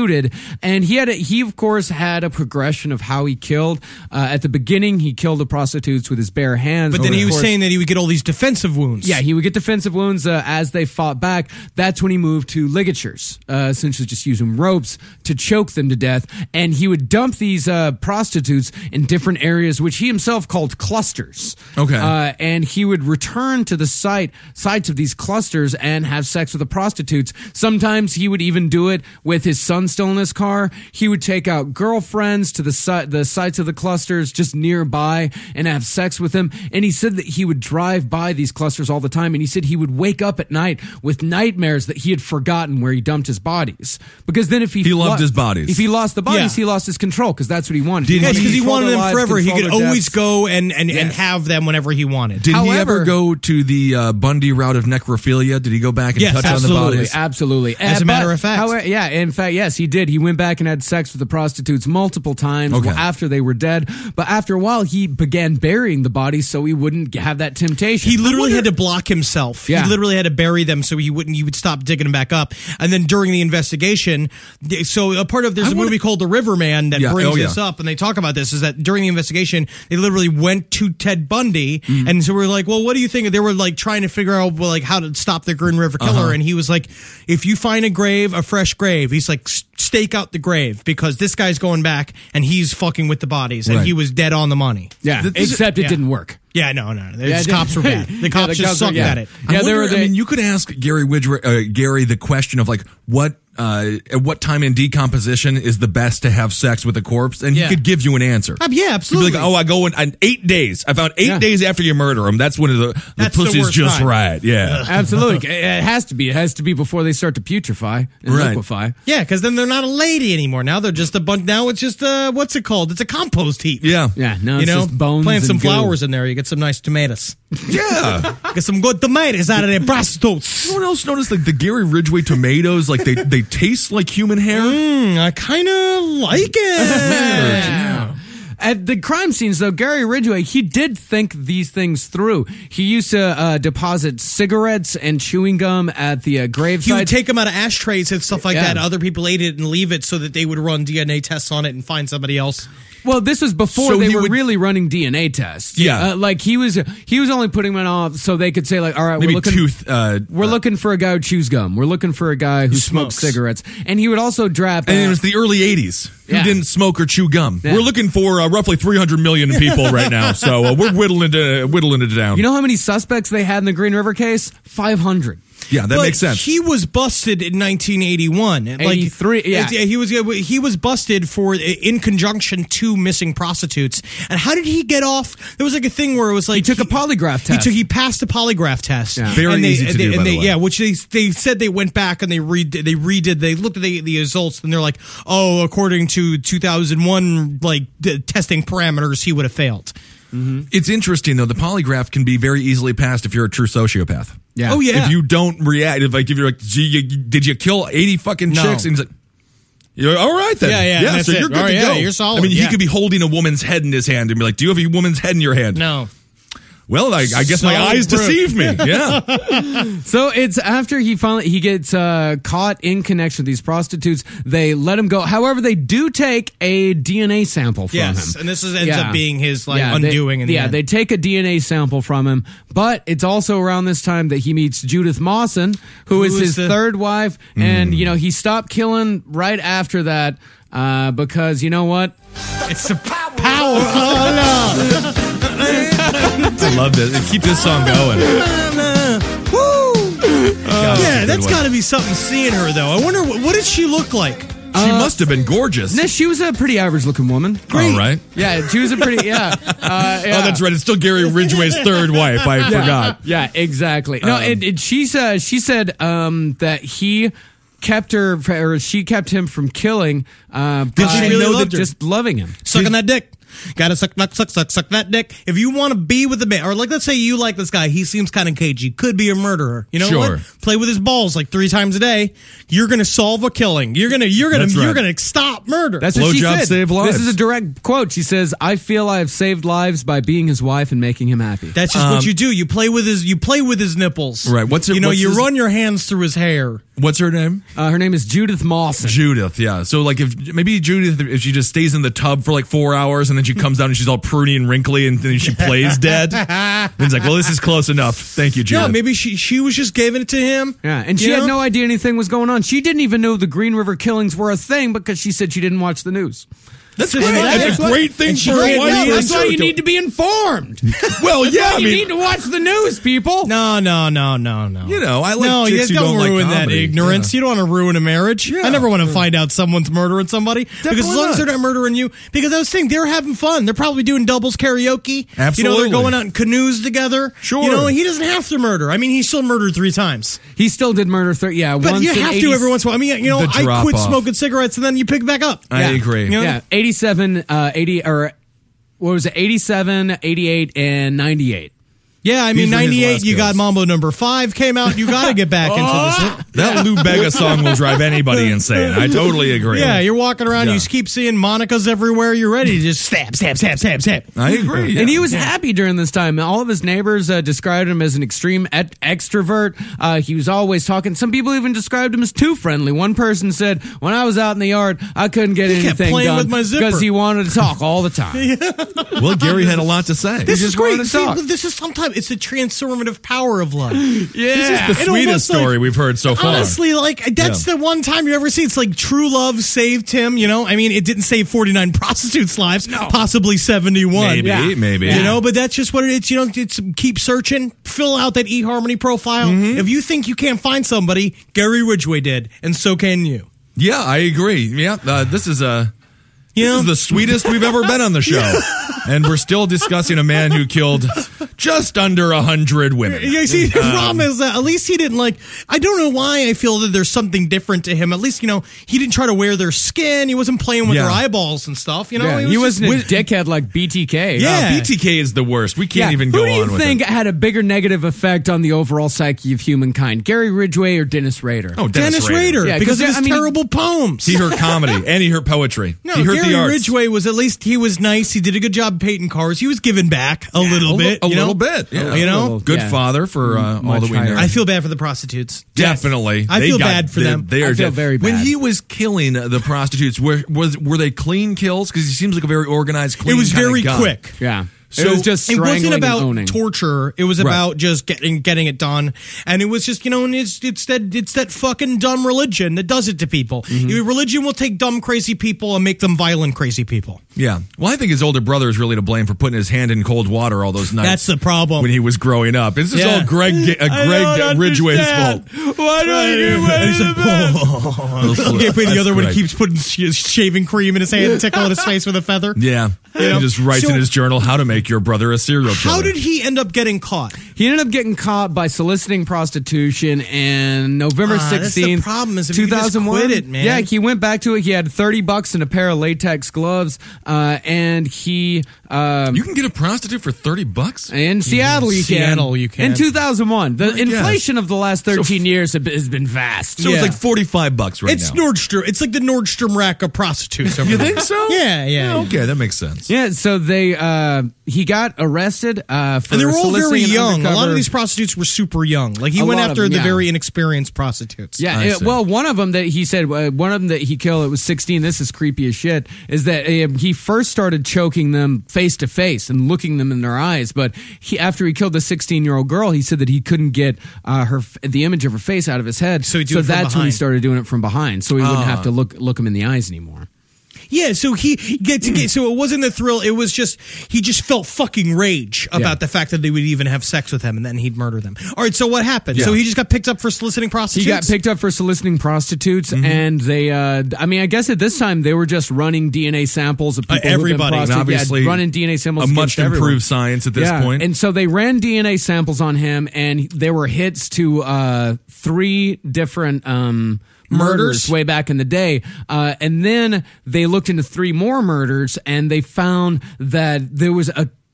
executed. And he of course had a progression of how he killed. At the beginning, he killed the prostitutes with his bare hands. But then he was saying that he would get all these defensive wounds. Yeah, he would get defensive wounds as they fought back. That's when he moved to ligatures, essentially just using ropes to choke them to death. And he would dump these prostitutes in different areas, which he himself called clusters. Okay. And he would return to the sites of these clusters and have sex with the prostitutes. Sometimes he would even do it with his son still in his car. He would take out girlfriends to the sites of the clusters just nearby and have sex with them. And he said that he would drive by these clusters all the time. And he said he would wake up at night with nightmares that he had forgotten where he dumped his bodies. Because then if he loved his bodies. If he lost the bodies, he lost his control because that's what he wanted. Yes, because he wanted them forever. He could always go and have them whenever he wanted. Did he ever go to the Bundy route of necrophilia? Did he go back and touch on the bodies? Absolutely. As a matter of fact. However, in fact, yes, he did. He went back and had sex with the prostitutes multiple times after they were dead. But after a while, he began burying the bodies so he wouldn't have that temptation. He literally had to block himself. Yeah. He literally had to bury them so he would stop digging them back up. And then during the investigation, so a part of there's a movie called The Riverman that brings this up, and they talk about this, is that during the investigation, they literally went to Ted Bundy, and so we're like, well, what do you think? They were like trying to figure out how to stop the Green River Killer, and he was like, if you find a fresh grave, he's like, stake out the grave, because this guy's going back and he's fucking with the bodies, and he was dead on the money. Yeah, except it didn't work. Yeah, no. The cops were bad. The cops just sucked at it. I mean, you could ask Gary the question of like, at what time in decomposition is the best to have sex with a corpse? And he could give you an answer. Yeah, absolutely. He'd be like, I go in 8 days. I found 8 days after you murder him. That's when the pussy's just right. Yeah. Absolutely. It has to be. It has to be before they start to putrefy and liquefy. Yeah, because then they're not a lady anymore. Now they're just a bunch. Now it's just what's it called? It's a compost heap. Yeah. Yeah. No, it's just bones. Plant some and goo. flowers in there. You get some nice tomatoes. Yeah. Get some good tomatoes out of their prostitutes. Anyone else notice like the Gary Ridgway tomatoes? Like they taste like human hair. I kind of like it. At the crime scenes, though, Gary Ridgway, he did think these things through. He used to deposit cigarettes and chewing gum at the gravesite. He would take them out of ashtrays and stuff like that. Other people ate it and leave it so that they would run DNA tests on it and find somebody else. Well, this was before they were really running DNA tests. Yeah, like he was only putting them off so they could say like, all right, maybe we're looking for a guy who chews gum. We're looking for a guy who smokes cigarettes. And he would also draft. And it was the early '80s. Who didn't smoke or chew gum? Yeah. We're looking for roughly 300 million people right now, so we're whittling it down. You know how many suspects they had in the Green River case? 500. Yeah, that makes sense. He was busted in 1981. 83, he was busted in conjunction to missing prostitutes. And how did he get off? There was like a thing where it was like he took a polygraph test. He passed the polygraph test. Yeah. Very easy to do, by the way. Yeah, which they said they went back and they looked at the results and they're like, oh, according to 2001 testing parameters, he would have failed. Mm-hmm. It's interesting though. The polygraph can be very easily passed if you're a true sociopath. Yeah. Oh yeah. If you don't react, if you're like, did you kill 80 fucking chicks? And he's like, you're all right then. Yeah. So you're good to go. You're solid. I mean, he could be holding a woman's head in his hand and be like, do you have a woman's head in your hand? No. Well, I guess my eyes deceive me. Yeah. So it's after he gets caught in connection with these prostitutes. They let him go. However, they do take a DNA sample from him. And this ends up being his undoing. They take a DNA sample from him. But it's also around this time that he meets Judith Mawson, who is his third wife. And, he stopped killing right after that because, you know what? It's the power of love. I love this. Keep this song going. That's got to be something seeing her, though. I wonder, what did she look like? She must have been gorgeous. No, she was a pretty average-looking woman. Great. Oh, right. Yeah, she was a pretty, Oh, that's right. It's still Gary Ridgway's third wife. I forgot. Yeah, exactly. No, and she said that he kept her, or she kept him from killing. Did she really love her? Just loving him, sucking that dick. Gotta suck that dick. If you want to be with the man, or let's say you like this guy, he seems kind of cagey, could be a murderer. You know what? Play with his balls 3 times a day. You're gonna solve a killing. You're gonna stop murder. That's what she said. Save lives. This is a direct quote. She says, "I feel I have saved lives by being his wife and making him happy." That's just what you do. You play with his nipples. Right. You run your hands through his hair. What's her name? Her name is Judith Mawson. Judith, yeah. So like if Judith, if she just stays in the tub for like 4 hours and then she comes down and she's all pruny and wrinkly and then she plays dead. And it's like, well, this is close enough. Thank you, Judith. Yeah, maybe she was just giving it to him. Yeah, and she had no idea anything was going on. She didn't even know the Green River killings were a thing because she said she didn't watch the news. That's great. That's a great thing for a one-year. That's why you need to be informed. Well, yeah, you need to watch the news, people. No. You know, I like chicks who don't like ruin that comedy. ignorance. Yeah. You don't want to ruin a marriage. Yeah. I never want to find out someone's murdering somebody. Definitely because as long as they're not murdering you, because I was saying they're having fun. They're probably doing doubles karaoke. Absolutely. They're going out in canoes together. Sure. He doesn't have to murder. I mean, he still murdered 3 times. He still did murder. But once you have to every once in a while. I mean, I quit drop-off. smoking cigarettes and then you pick back up. I agree. Yeah, 87, 80, or what was it? 87, 88, and 98. Yeah, I mean, These were his 98, last you got kills. Mambo number 5 came out. You got to get back into this. That Lou Bega song will drive anybody insane. I totally agree. Yeah, you're walking around, you keep seeing Monica's everywhere. You're ready to just stab. I agree. Yeah. And he was happy during this time. All of his neighbors described him as an extreme extrovert. He was always talking. Some people even described him as too friendly. One person said, when I was out in the yard, I couldn't get kept anything playing done with my zipper. because he wanted to talk all the time. Well, Gary had a lot to say. This is great. wanted to See, talk. this is sometimes it's a transformative power of love. This is the It sweetest almost, story we've heard so far. Honestly, that's the one time you ever see it's like true love saved him. I mean, it didn't save 49 prostitutes' lives, possibly 71. Maybe. But that's just what it is. It's keep searching, fill out that eHarmony profile. Mm-hmm. If you think you can't find somebody, Gary Ridgway did, and so can you. Yeah, I agree. Yeah, this is the sweetest we've ever been on the show. And we're still discussing a man who killed just under 100 women. Yeah, see, the problem is that at least he didn't I don't know why I feel that there's something different to him. At least, he didn't try to wear their skin. He wasn't playing with their eyeballs and stuff. He wasn't a dickhead like BTK. Yeah. BTK is the worst. We can't even Who go do you on with think it. had a bigger negative effect on the overall psyche of humankind? Gary Ridgway or Dennis Rader? Oh, Dennis Rader. Yeah, because of his 'cause, I mean, terrible poems. He heard comedy and he heard poetry. No, he heard Gary the arts. Ridgway was at least he was nice. He did a good job painting cars. He was giving back a little bit. A little bit. Yeah. Good father for all that we know. I feel bad for the prostitutes. Definitely. I feel bad for them. They are I feel very bad. When he was killing the prostitutes, were they clean kills? Because he seems like a very organized, clean It was kind of very guy. quick. Yeah. So it was just It wasn't strangling and about owning. torture. It was about just getting it done. And it was just, and it's that fucking dumb religion that does it to people. Religion will take dumb, crazy people and make them violent, crazy people. Yeah. Well, I think his older brother is really to blame for putting his hand in cold water all those nights. That's the problem. When he was growing up. This is all Greg Ridgway's fault. Why don't you the other one keeps putting shaving cream in his hand and tickling his face with a feather. Yeah. He just writes So- in his journal how to make your brother a serial killer. How did he end up getting caught? He ended up getting caught by soliciting prostitution in November 16th, that's the problem is if you just 2001. quit it, man. Yeah, he went back to it. He had $30 and a pair of latex gloves, and he You can get a prostitute for $30? in Seattle. You can. In 2001, the inflation of the last 13 years has been vast. So it's like $45 right It's now. Nordstrom. It's like the Nordstrom rack of prostitutes. Over You there. think so? Yeah. Okay, that makes sense. Yeah, so he got arrested for And they were all soliciting very an young. A lot undercover- of these prostitutes were super young. Like he A went lot of after them, the yeah. very inexperienced prostitutes. Yeah, I see. well, one of them that he said, one of them that he killed, it was 16. This is creepy as shit. Is that he first started choking them face to face and looking them in their eyes, but after he killed the 16-year-old girl, he said that he couldn't get the image of her face out of his head. So he'd do it from that's when he behind. started doing it from behind, so he wouldn't have to look him in the eyes anymore. Yeah, so so it wasn't the thrill. It was just he just felt fucking rage about the fact that they would even have sex with him, and then he'd murder them. All right, so what happened? Yeah. So he just got picked up for soliciting prostitutes. He got picked up for soliciting prostitutes, and they, I guess at this time they were just running DNA samples of people. Everybody. who've been And obviously running DNA samples. A against much improved everyone. science at this point. And so they ran DNA samples on him, and there were hits to 3 different murders way back in the day. And then they looked into 3 more murders, and they found that there was a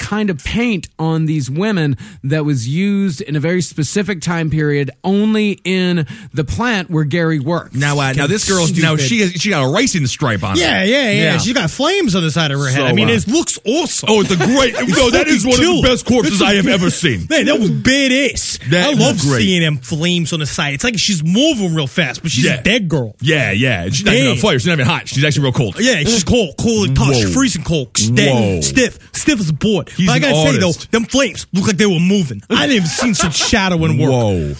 kind of paint on these women that was used in a very specific time period only in the plant where Gary worked. Now this girl's she got a racing stripe on her. Yeah. She's got flames on the side of her head. So, I mean, it looks awesome. Oh, it's a great. No, that is one of the best corpses I have ever seen. Man, that was badass. That I love was great. seeing them flames on the side. It's like she's moving real fast, but she's a dead girl. Yeah. She's not even on fire. She's not even hot. She's actually real cold. Yeah, she's cold and tough. She's freezing cold. She's dead. Stiff as a board. But I gotta say though, them flames look like they were moving. I didn't even seen such shadowing work. Whoa.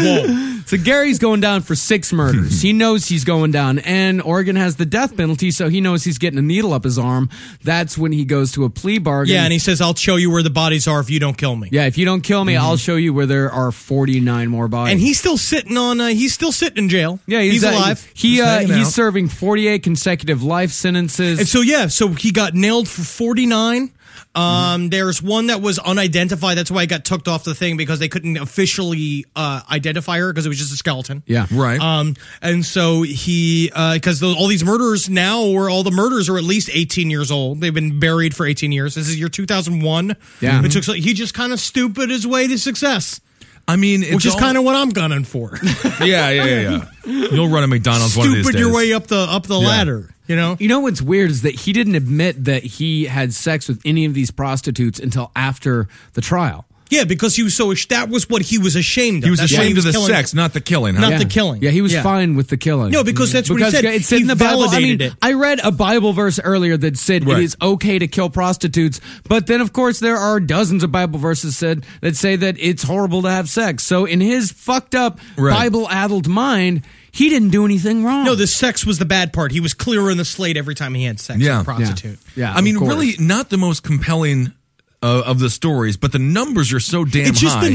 So Gary's going down for 6 murders. He knows he's going down, and Oregon has the death penalty, so he knows he's getting a needle up his arm. That's when he goes to a plea bargain. Yeah, and he says, "I'll show you where the bodies are if you don't kill me." Yeah, if you don't kill me, I'll show you where there are 49 more bodies. And he's still sitting on. He's still sitting in jail. Yeah, he's alive. He's serving 48 consecutive life sentences. And so he got nailed for 49. There's one that was unidentified. That's why it got took off the thing, because they couldn't officially identify her because it was just a skeleton. Yeah, right. And so he, because all these murders now, or all the murders are at least 18 years old. They've been buried for 18 years. This is year 2001. Yeah, he just kind of stupid his way to success. I mean, which is kind of what I'm gunning for. Yeah. You'll run a McDonald's one of these days. Stupid your way up the ladder. You know what's weird is that he didn't admit that he had sex with any of these prostitutes until after the trial. Yeah, because he was that was what he was ashamed of. He was ashamed of the sex, not the killing. Huh? Not the killing. Yeah, he was fine with the killing. No, because that's what he said. It said in the Bible. I mean, I read a Bible verse earlier that said it is okay to kill prostitutes, but then of course there are dozens of Bible verses that say that it's horrible to have sex. So in his fucked up Bible-addled mind, he didn't do anything wrong. No, the sex was the bad part. He was clearing the slate every time he had sex with a prostitute. Yeah. I mean, really not the most compelling of the stories, but the numbers are so damn high. It's just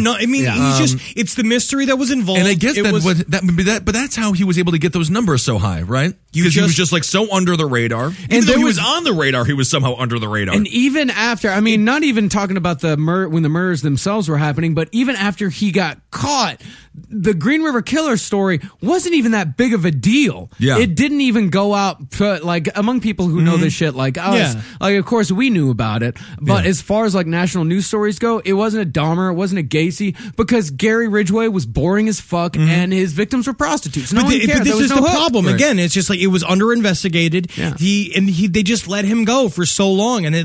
it's the mystery that was involved. And I guess but that's how he was able to get those numbers so high, right? Because he was just like so under the radar. Even though he was on the radar, he was somehow under the radar. And even after, I mean, not even talking about when the murders themselves were happening, but even after he got caught, the Green River Killer story wasn't even that big of a deal. Yeah. It didn't even go out among people who know this shit like us. Yeah. Like, of course, we knew about it. But as far as national news stories go, it wasn't a Dahmer, it wasn't a Gacy, because Gary Ridgway was boring as fuck and his victims were prostitutes. No one cared. But this is the problem. Right. Again, it's just it was under investigated. Yeah. They just let him go for so long, and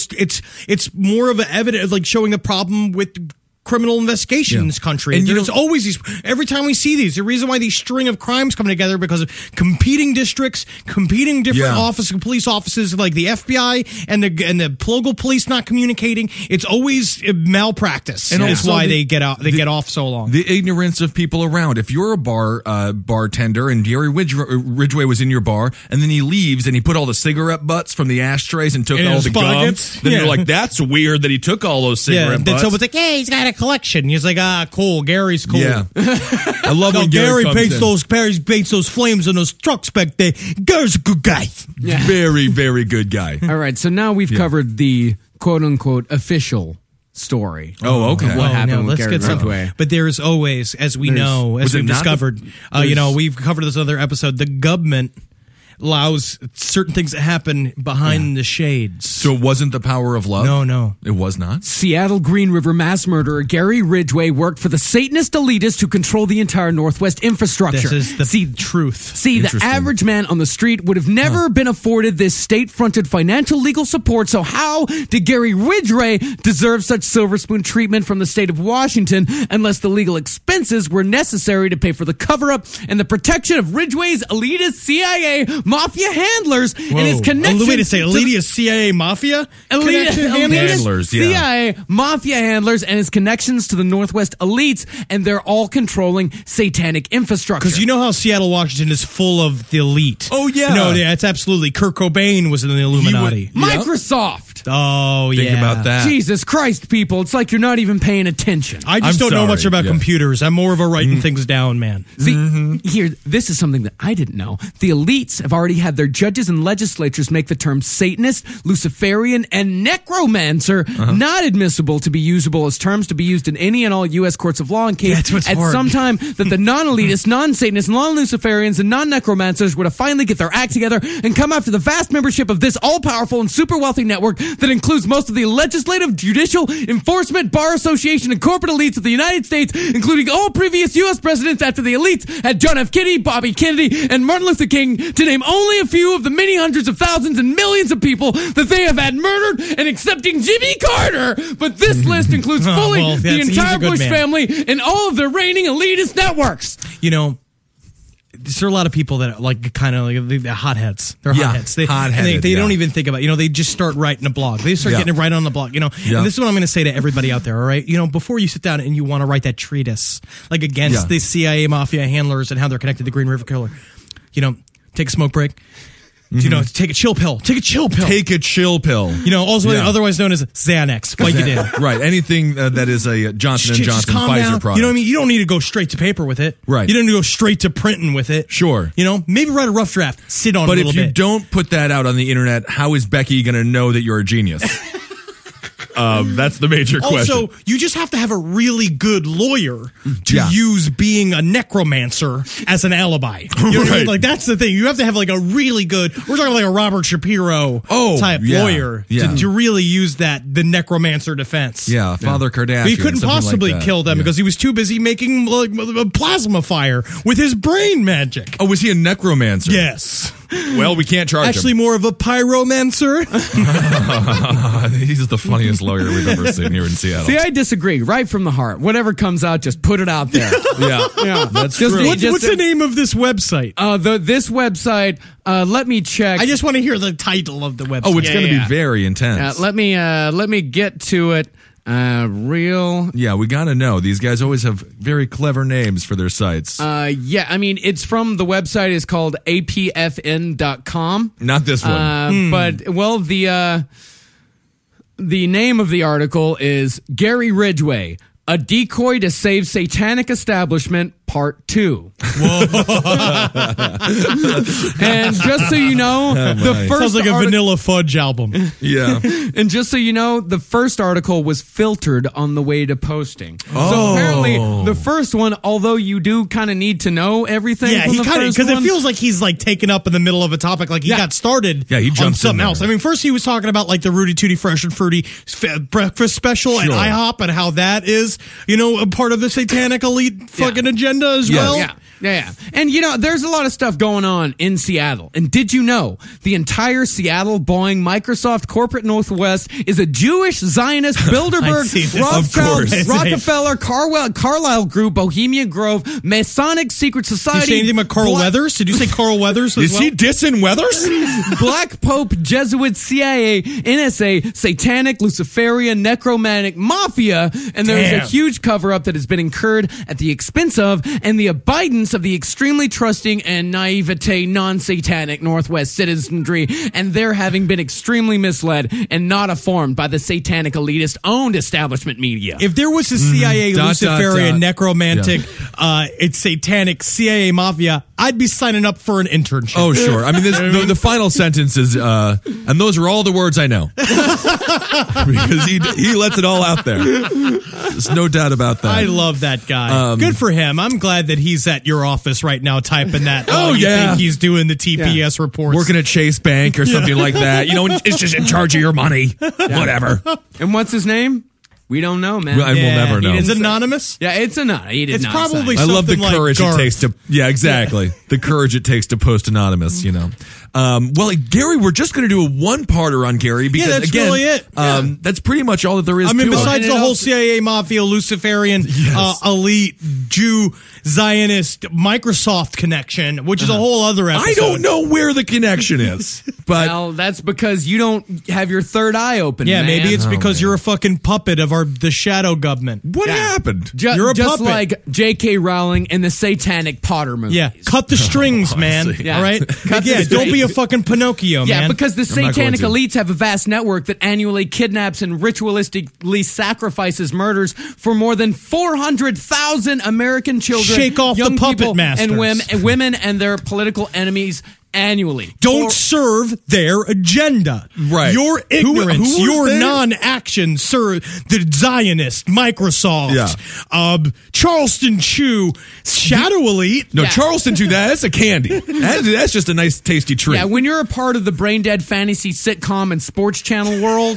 it's more of an evidence showing the problem with criminal investigation in this country. And it's always every time we see the reason why these string of crimes come together, because of competing districts, competing different police offices, like the FBI and the local police not communicating. It's always malpractice. And that's why they get off so long. The ignorance of people around. If you're a bartender and Gary Ridgway was in your bar, and then he leaves and he put all the cigarette butts from the ashtrays and took all the gum, then you're like, that's weird that he took all those cigarette butts. So it's like, hey, he's got a collection. He's like, cool. Gary's cool. Yeah. I love when Gary paints those flames on those trucks back there. Gary's a good guy. Yeah. Very, very good guy. All right, so now we've covered the quote-unquote official story. Oh, okay. What happened with let's Gary get Ridgway. But there's always, as we've discovered, we've covered this other episode, the government allows certain things to happen behind the shades. So it wasn't the power of love? No. It was not? Seattle Green River mass murderer Gary Ridgway worked for the Satanist elitists who control the entire Northwest infrastructure. This is the truth. See, the average man on the street would have never been afforded this state-fronted financial legal support, so how did Gary Ridgway deserve such silver spoon treatment from the state of Washington unless the legal expenses were necessary to pay for the cover-up and the protection of Ridgway's elitist CIA mafia handlers and his connection. Wait a second, elitist CIA mafia? Handlers, CIA mafia handlers and his connections to the Northwest elites, and they're all controlling satanic infrastructure. Because you know how Seattle, Washington is full of the elite. Oh, yeah. No, it's absolutely. Kurt Cobain was in the Illuminati. Microsoft. Oh, yeah. Think about that. Jesus Christ, people. It's like you're not even paying attention. I just don't know much about computers. I'm more of a writing things down man. See, here, this is something that I didn't know. The elites have have already had their judges and legislatures make the terms Satanist, Luciferian, and necromancer not admissible to be usable as terms to be used in any and all U.S. courts of law in case at some time that the non-elitist, non-Satanists, non-Luciferians, and non-necromancers would have finally get their act together and come after the vast membership of this all-powerful and super wealthy network that includes most of the legislative, judicial, enforcement, bar association, and corporate elites of the United States, including all previous U.S. presidents after the elites had John F. Kennedy, Bobby Kennedy, and Martin Luther King, to name only a few of the many hundreds of thousands and millions of people that they have had murdered, and excepting Jimmy Carter. But this list includes fully the entire Bush family and all of their reigning elitist networks. You know, there are a lot of people that like kind of like they're hotheads. They're hotheads. They don't even think about they just start writing a blog. They start getting it right on the blog. And this is what I'm going to say to everybody out there. All right, before you sit down and you want to write that treatise like against the CIA mafia handlers and how they're connected to the Green River Killer, take a smoke break. Take a chill pill. Take a chill pill. Take a chill pill. Also otherwise known as Xanax. Like you did. Right. Anything that is a Johnson & Johnson Pfizer down. product. You know what I mean? You don't need to go straight to paper with it. Right. You don't need to go straight to printing with it. Sure. Maybe write a rough draft. Sit on it a little bit. But if you don't put that out on the internet, how is Becky going to know that you're a genius? That's the major question. Also, you just have to have a really good lawyer to use being a necromancer as an alibi. You know what I mean? Like, that's the thing. You have to have like a really good, we're talking like a Robert Shapiro type lawyer to really use the necromancer defense. Yeah, Father Kardashian. But he couldn't possibly kill them because he was too busy making like a plasma fire with his brain magic. Oh, was he a necromancer? Yes. Well, we can't charge him. Actually, more of a pyromancer. He's the funniest lawyer we've ever seen here in Seattle. See, I disagree. Right from the heart. Whatever comes out, just put it out there. Yeah, that's true. What's the name of this website? This website, let me check. I just want to hear the title of the website. Oh, it's going to be very intense. Let me get to it. Yeah, we gotta know. These guys always have very clever names for their sites. It's from the website is called apfn.com. Not this one. But the name of the article is Gary Ridgway, a decoy to save satanic establishment, Part 2. And just so you know, the first sounds like a Vanilla Fudge album. Yeah. And just so you know, the first article was filtered on the way to posting. Oh. So apparently, the first one, although you do kind of need to know everything, he kind of because it feels like he's like taken up in the middle of a topic, like he got started. Yeah, he jumped on something else. I mean, first he was talking about like the Rudy Tooty Fresh and Fruity breakfast special at IHOP and how that is, a part of the satanic elite fucking agenda as well. Yeah. And, there's a lot of stuff going on in Seattle. And did you know the entire Seattle, Boeing, Microsoft, corporate Northwest is a Jewish Zionist Bilderberg, Rothschild, Rockefeller, Carlyle Group, Bohemian Grove, Masonic Secret Society. Did you say anything about Carl Weathers? Did you say Carl Weathers as Is he dissing Weathers? Black Pope, Jesuit, CIA, NSA, Satanic, Luciferian, Necromantic, Mafia. And there is a huge cover-up that has been incurred at the expense of and the abidance of the extremely trusting and naivete non-satanic Northwest citizenry, and they're having been extremely misled and not informed by the satanic elitist owned establishment media. If there was a CIA Luciferian necromantic it's satanic CIA mafia, I'd be signing up for an internship. Oh, sure. I mean, the final sentence is, and those are all the words I know. Because he lets it all out there. There's no doubt about that. I love that guy. Good for him. I'm glad that he's at your office right now typing that. You think he's doing the TPS reports. Working at Chase Bank or something like that. It's just in charge of your money. Whatever. And what's his name? We don't know, man. I will never know. Is it anonymous? Yeah, it's anonymous. It's probably I love the something courage like it takes to. Yeah, exactly. The courage it takes to post anonymous. Well, Gary, we're just going to do a one-parter on Gary because that's again, really it. That's pretty much all that there is. I mean, to besides it. the whole CIA mafia, Luciferian, elite Jew Zionist Microsoft connection, which is a whole other episode. I don't know where the connection is, but well, that's because you don't have your third eye open. Yeah, man. maybe it's because you're a fucking puppet of the shadow government. What happened? You're a just puppet. like J.K. Rowling in the Satanic Potter movies. Yeah, cut the strings, man. Yeah. All right, don't be a fucking Pinocchio, man. Yeah, because the I'm satanic not going elites have a vast network that annually kidnaps and ritualistically sacrifices murders for more than 400,000 American children. Shake off young the puppet people, masters. and women and their political enemies annually. Don't serve their agenda. Right. Your ignorance, who your there? non-action serve the Zionist, Microsoft, Charleston Chew, Shadow Elite. No, Charleston Chew, that's a candy. That's just a nice, tasty treat. Yeah, when you're a part of the brain dead fantasy sitcom and sports channel world,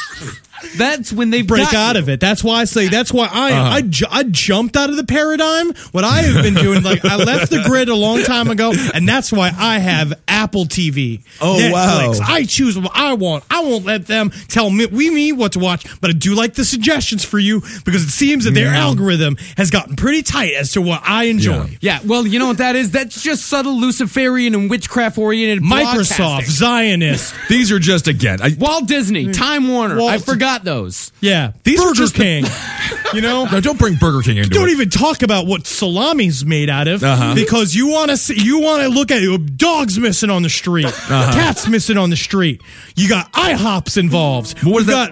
that's when they break out of it. That's why I say. That's why I jumped out of the paradigm. What I have been doing, like I left the grid a long time ago, and that's why I have Apple TV. Oh, Netflix. wow. I choose what I want. I won't let them tell me what to watch, but I do like the suggestions for you because it seems that their algorithm has gotten pretty tight as to what I enjoy. Yeah, well, you know what that is? That's just subtle Luciferian and witchcraft oriented Microsoft, Zionist. These are just again Walt Disney, Time Warner. I forgot those. Yeah, these Burger are just King. You know, no, don't bring Burger King into Don't it. even talk about what salami's made out of because you want to look at dogs missing on the street, cats missing on the street. You got IHOPs involved. What is got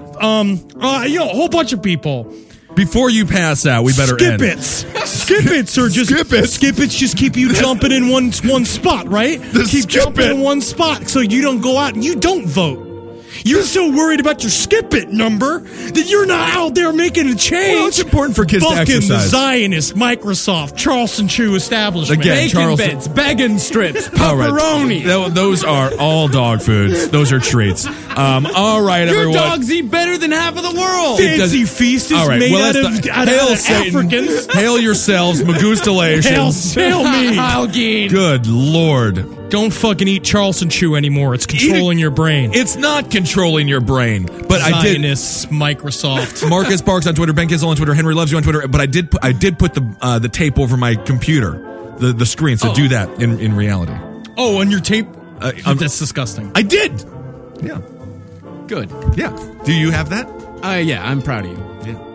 a whole bunch of people. Before you pass out, we better end. Skip-its are just Skip-its just keep you jumping in one spot, right? Keep jumping in one spot so you don't go out and you don't vote. You're so worried about your skip-it number that you're not out there making a change. Well, it's important for kids to Fucking exercise. the Zionist, Microsoft, Charleston Chew establishment. Again, Bacon bits, bacon strips, All right. pepperoni. Those are all dog foods. Those are treats. All right, Your everyone. dogs eat better than half of the world. Fancy Feast is made out of Africans. Hail yourselves, Magustalations. Hail me. Algene. Good Lord. Don't fucking eat Charleston Chew anymore. It's controlling your brain. It's not controlling your brain. But Zionists, Microsoft. Marcus Parks on Twitter, Ben Kissel on Twitter, Henry Loves You on Twitter. But I did put the tape over my computer, the screen. So do that in reality. Oh, on your tape? That's disgusting. I did. Yeah. Good. Yeah. Do you have that? Yeah, I'm proud of you. Yeah.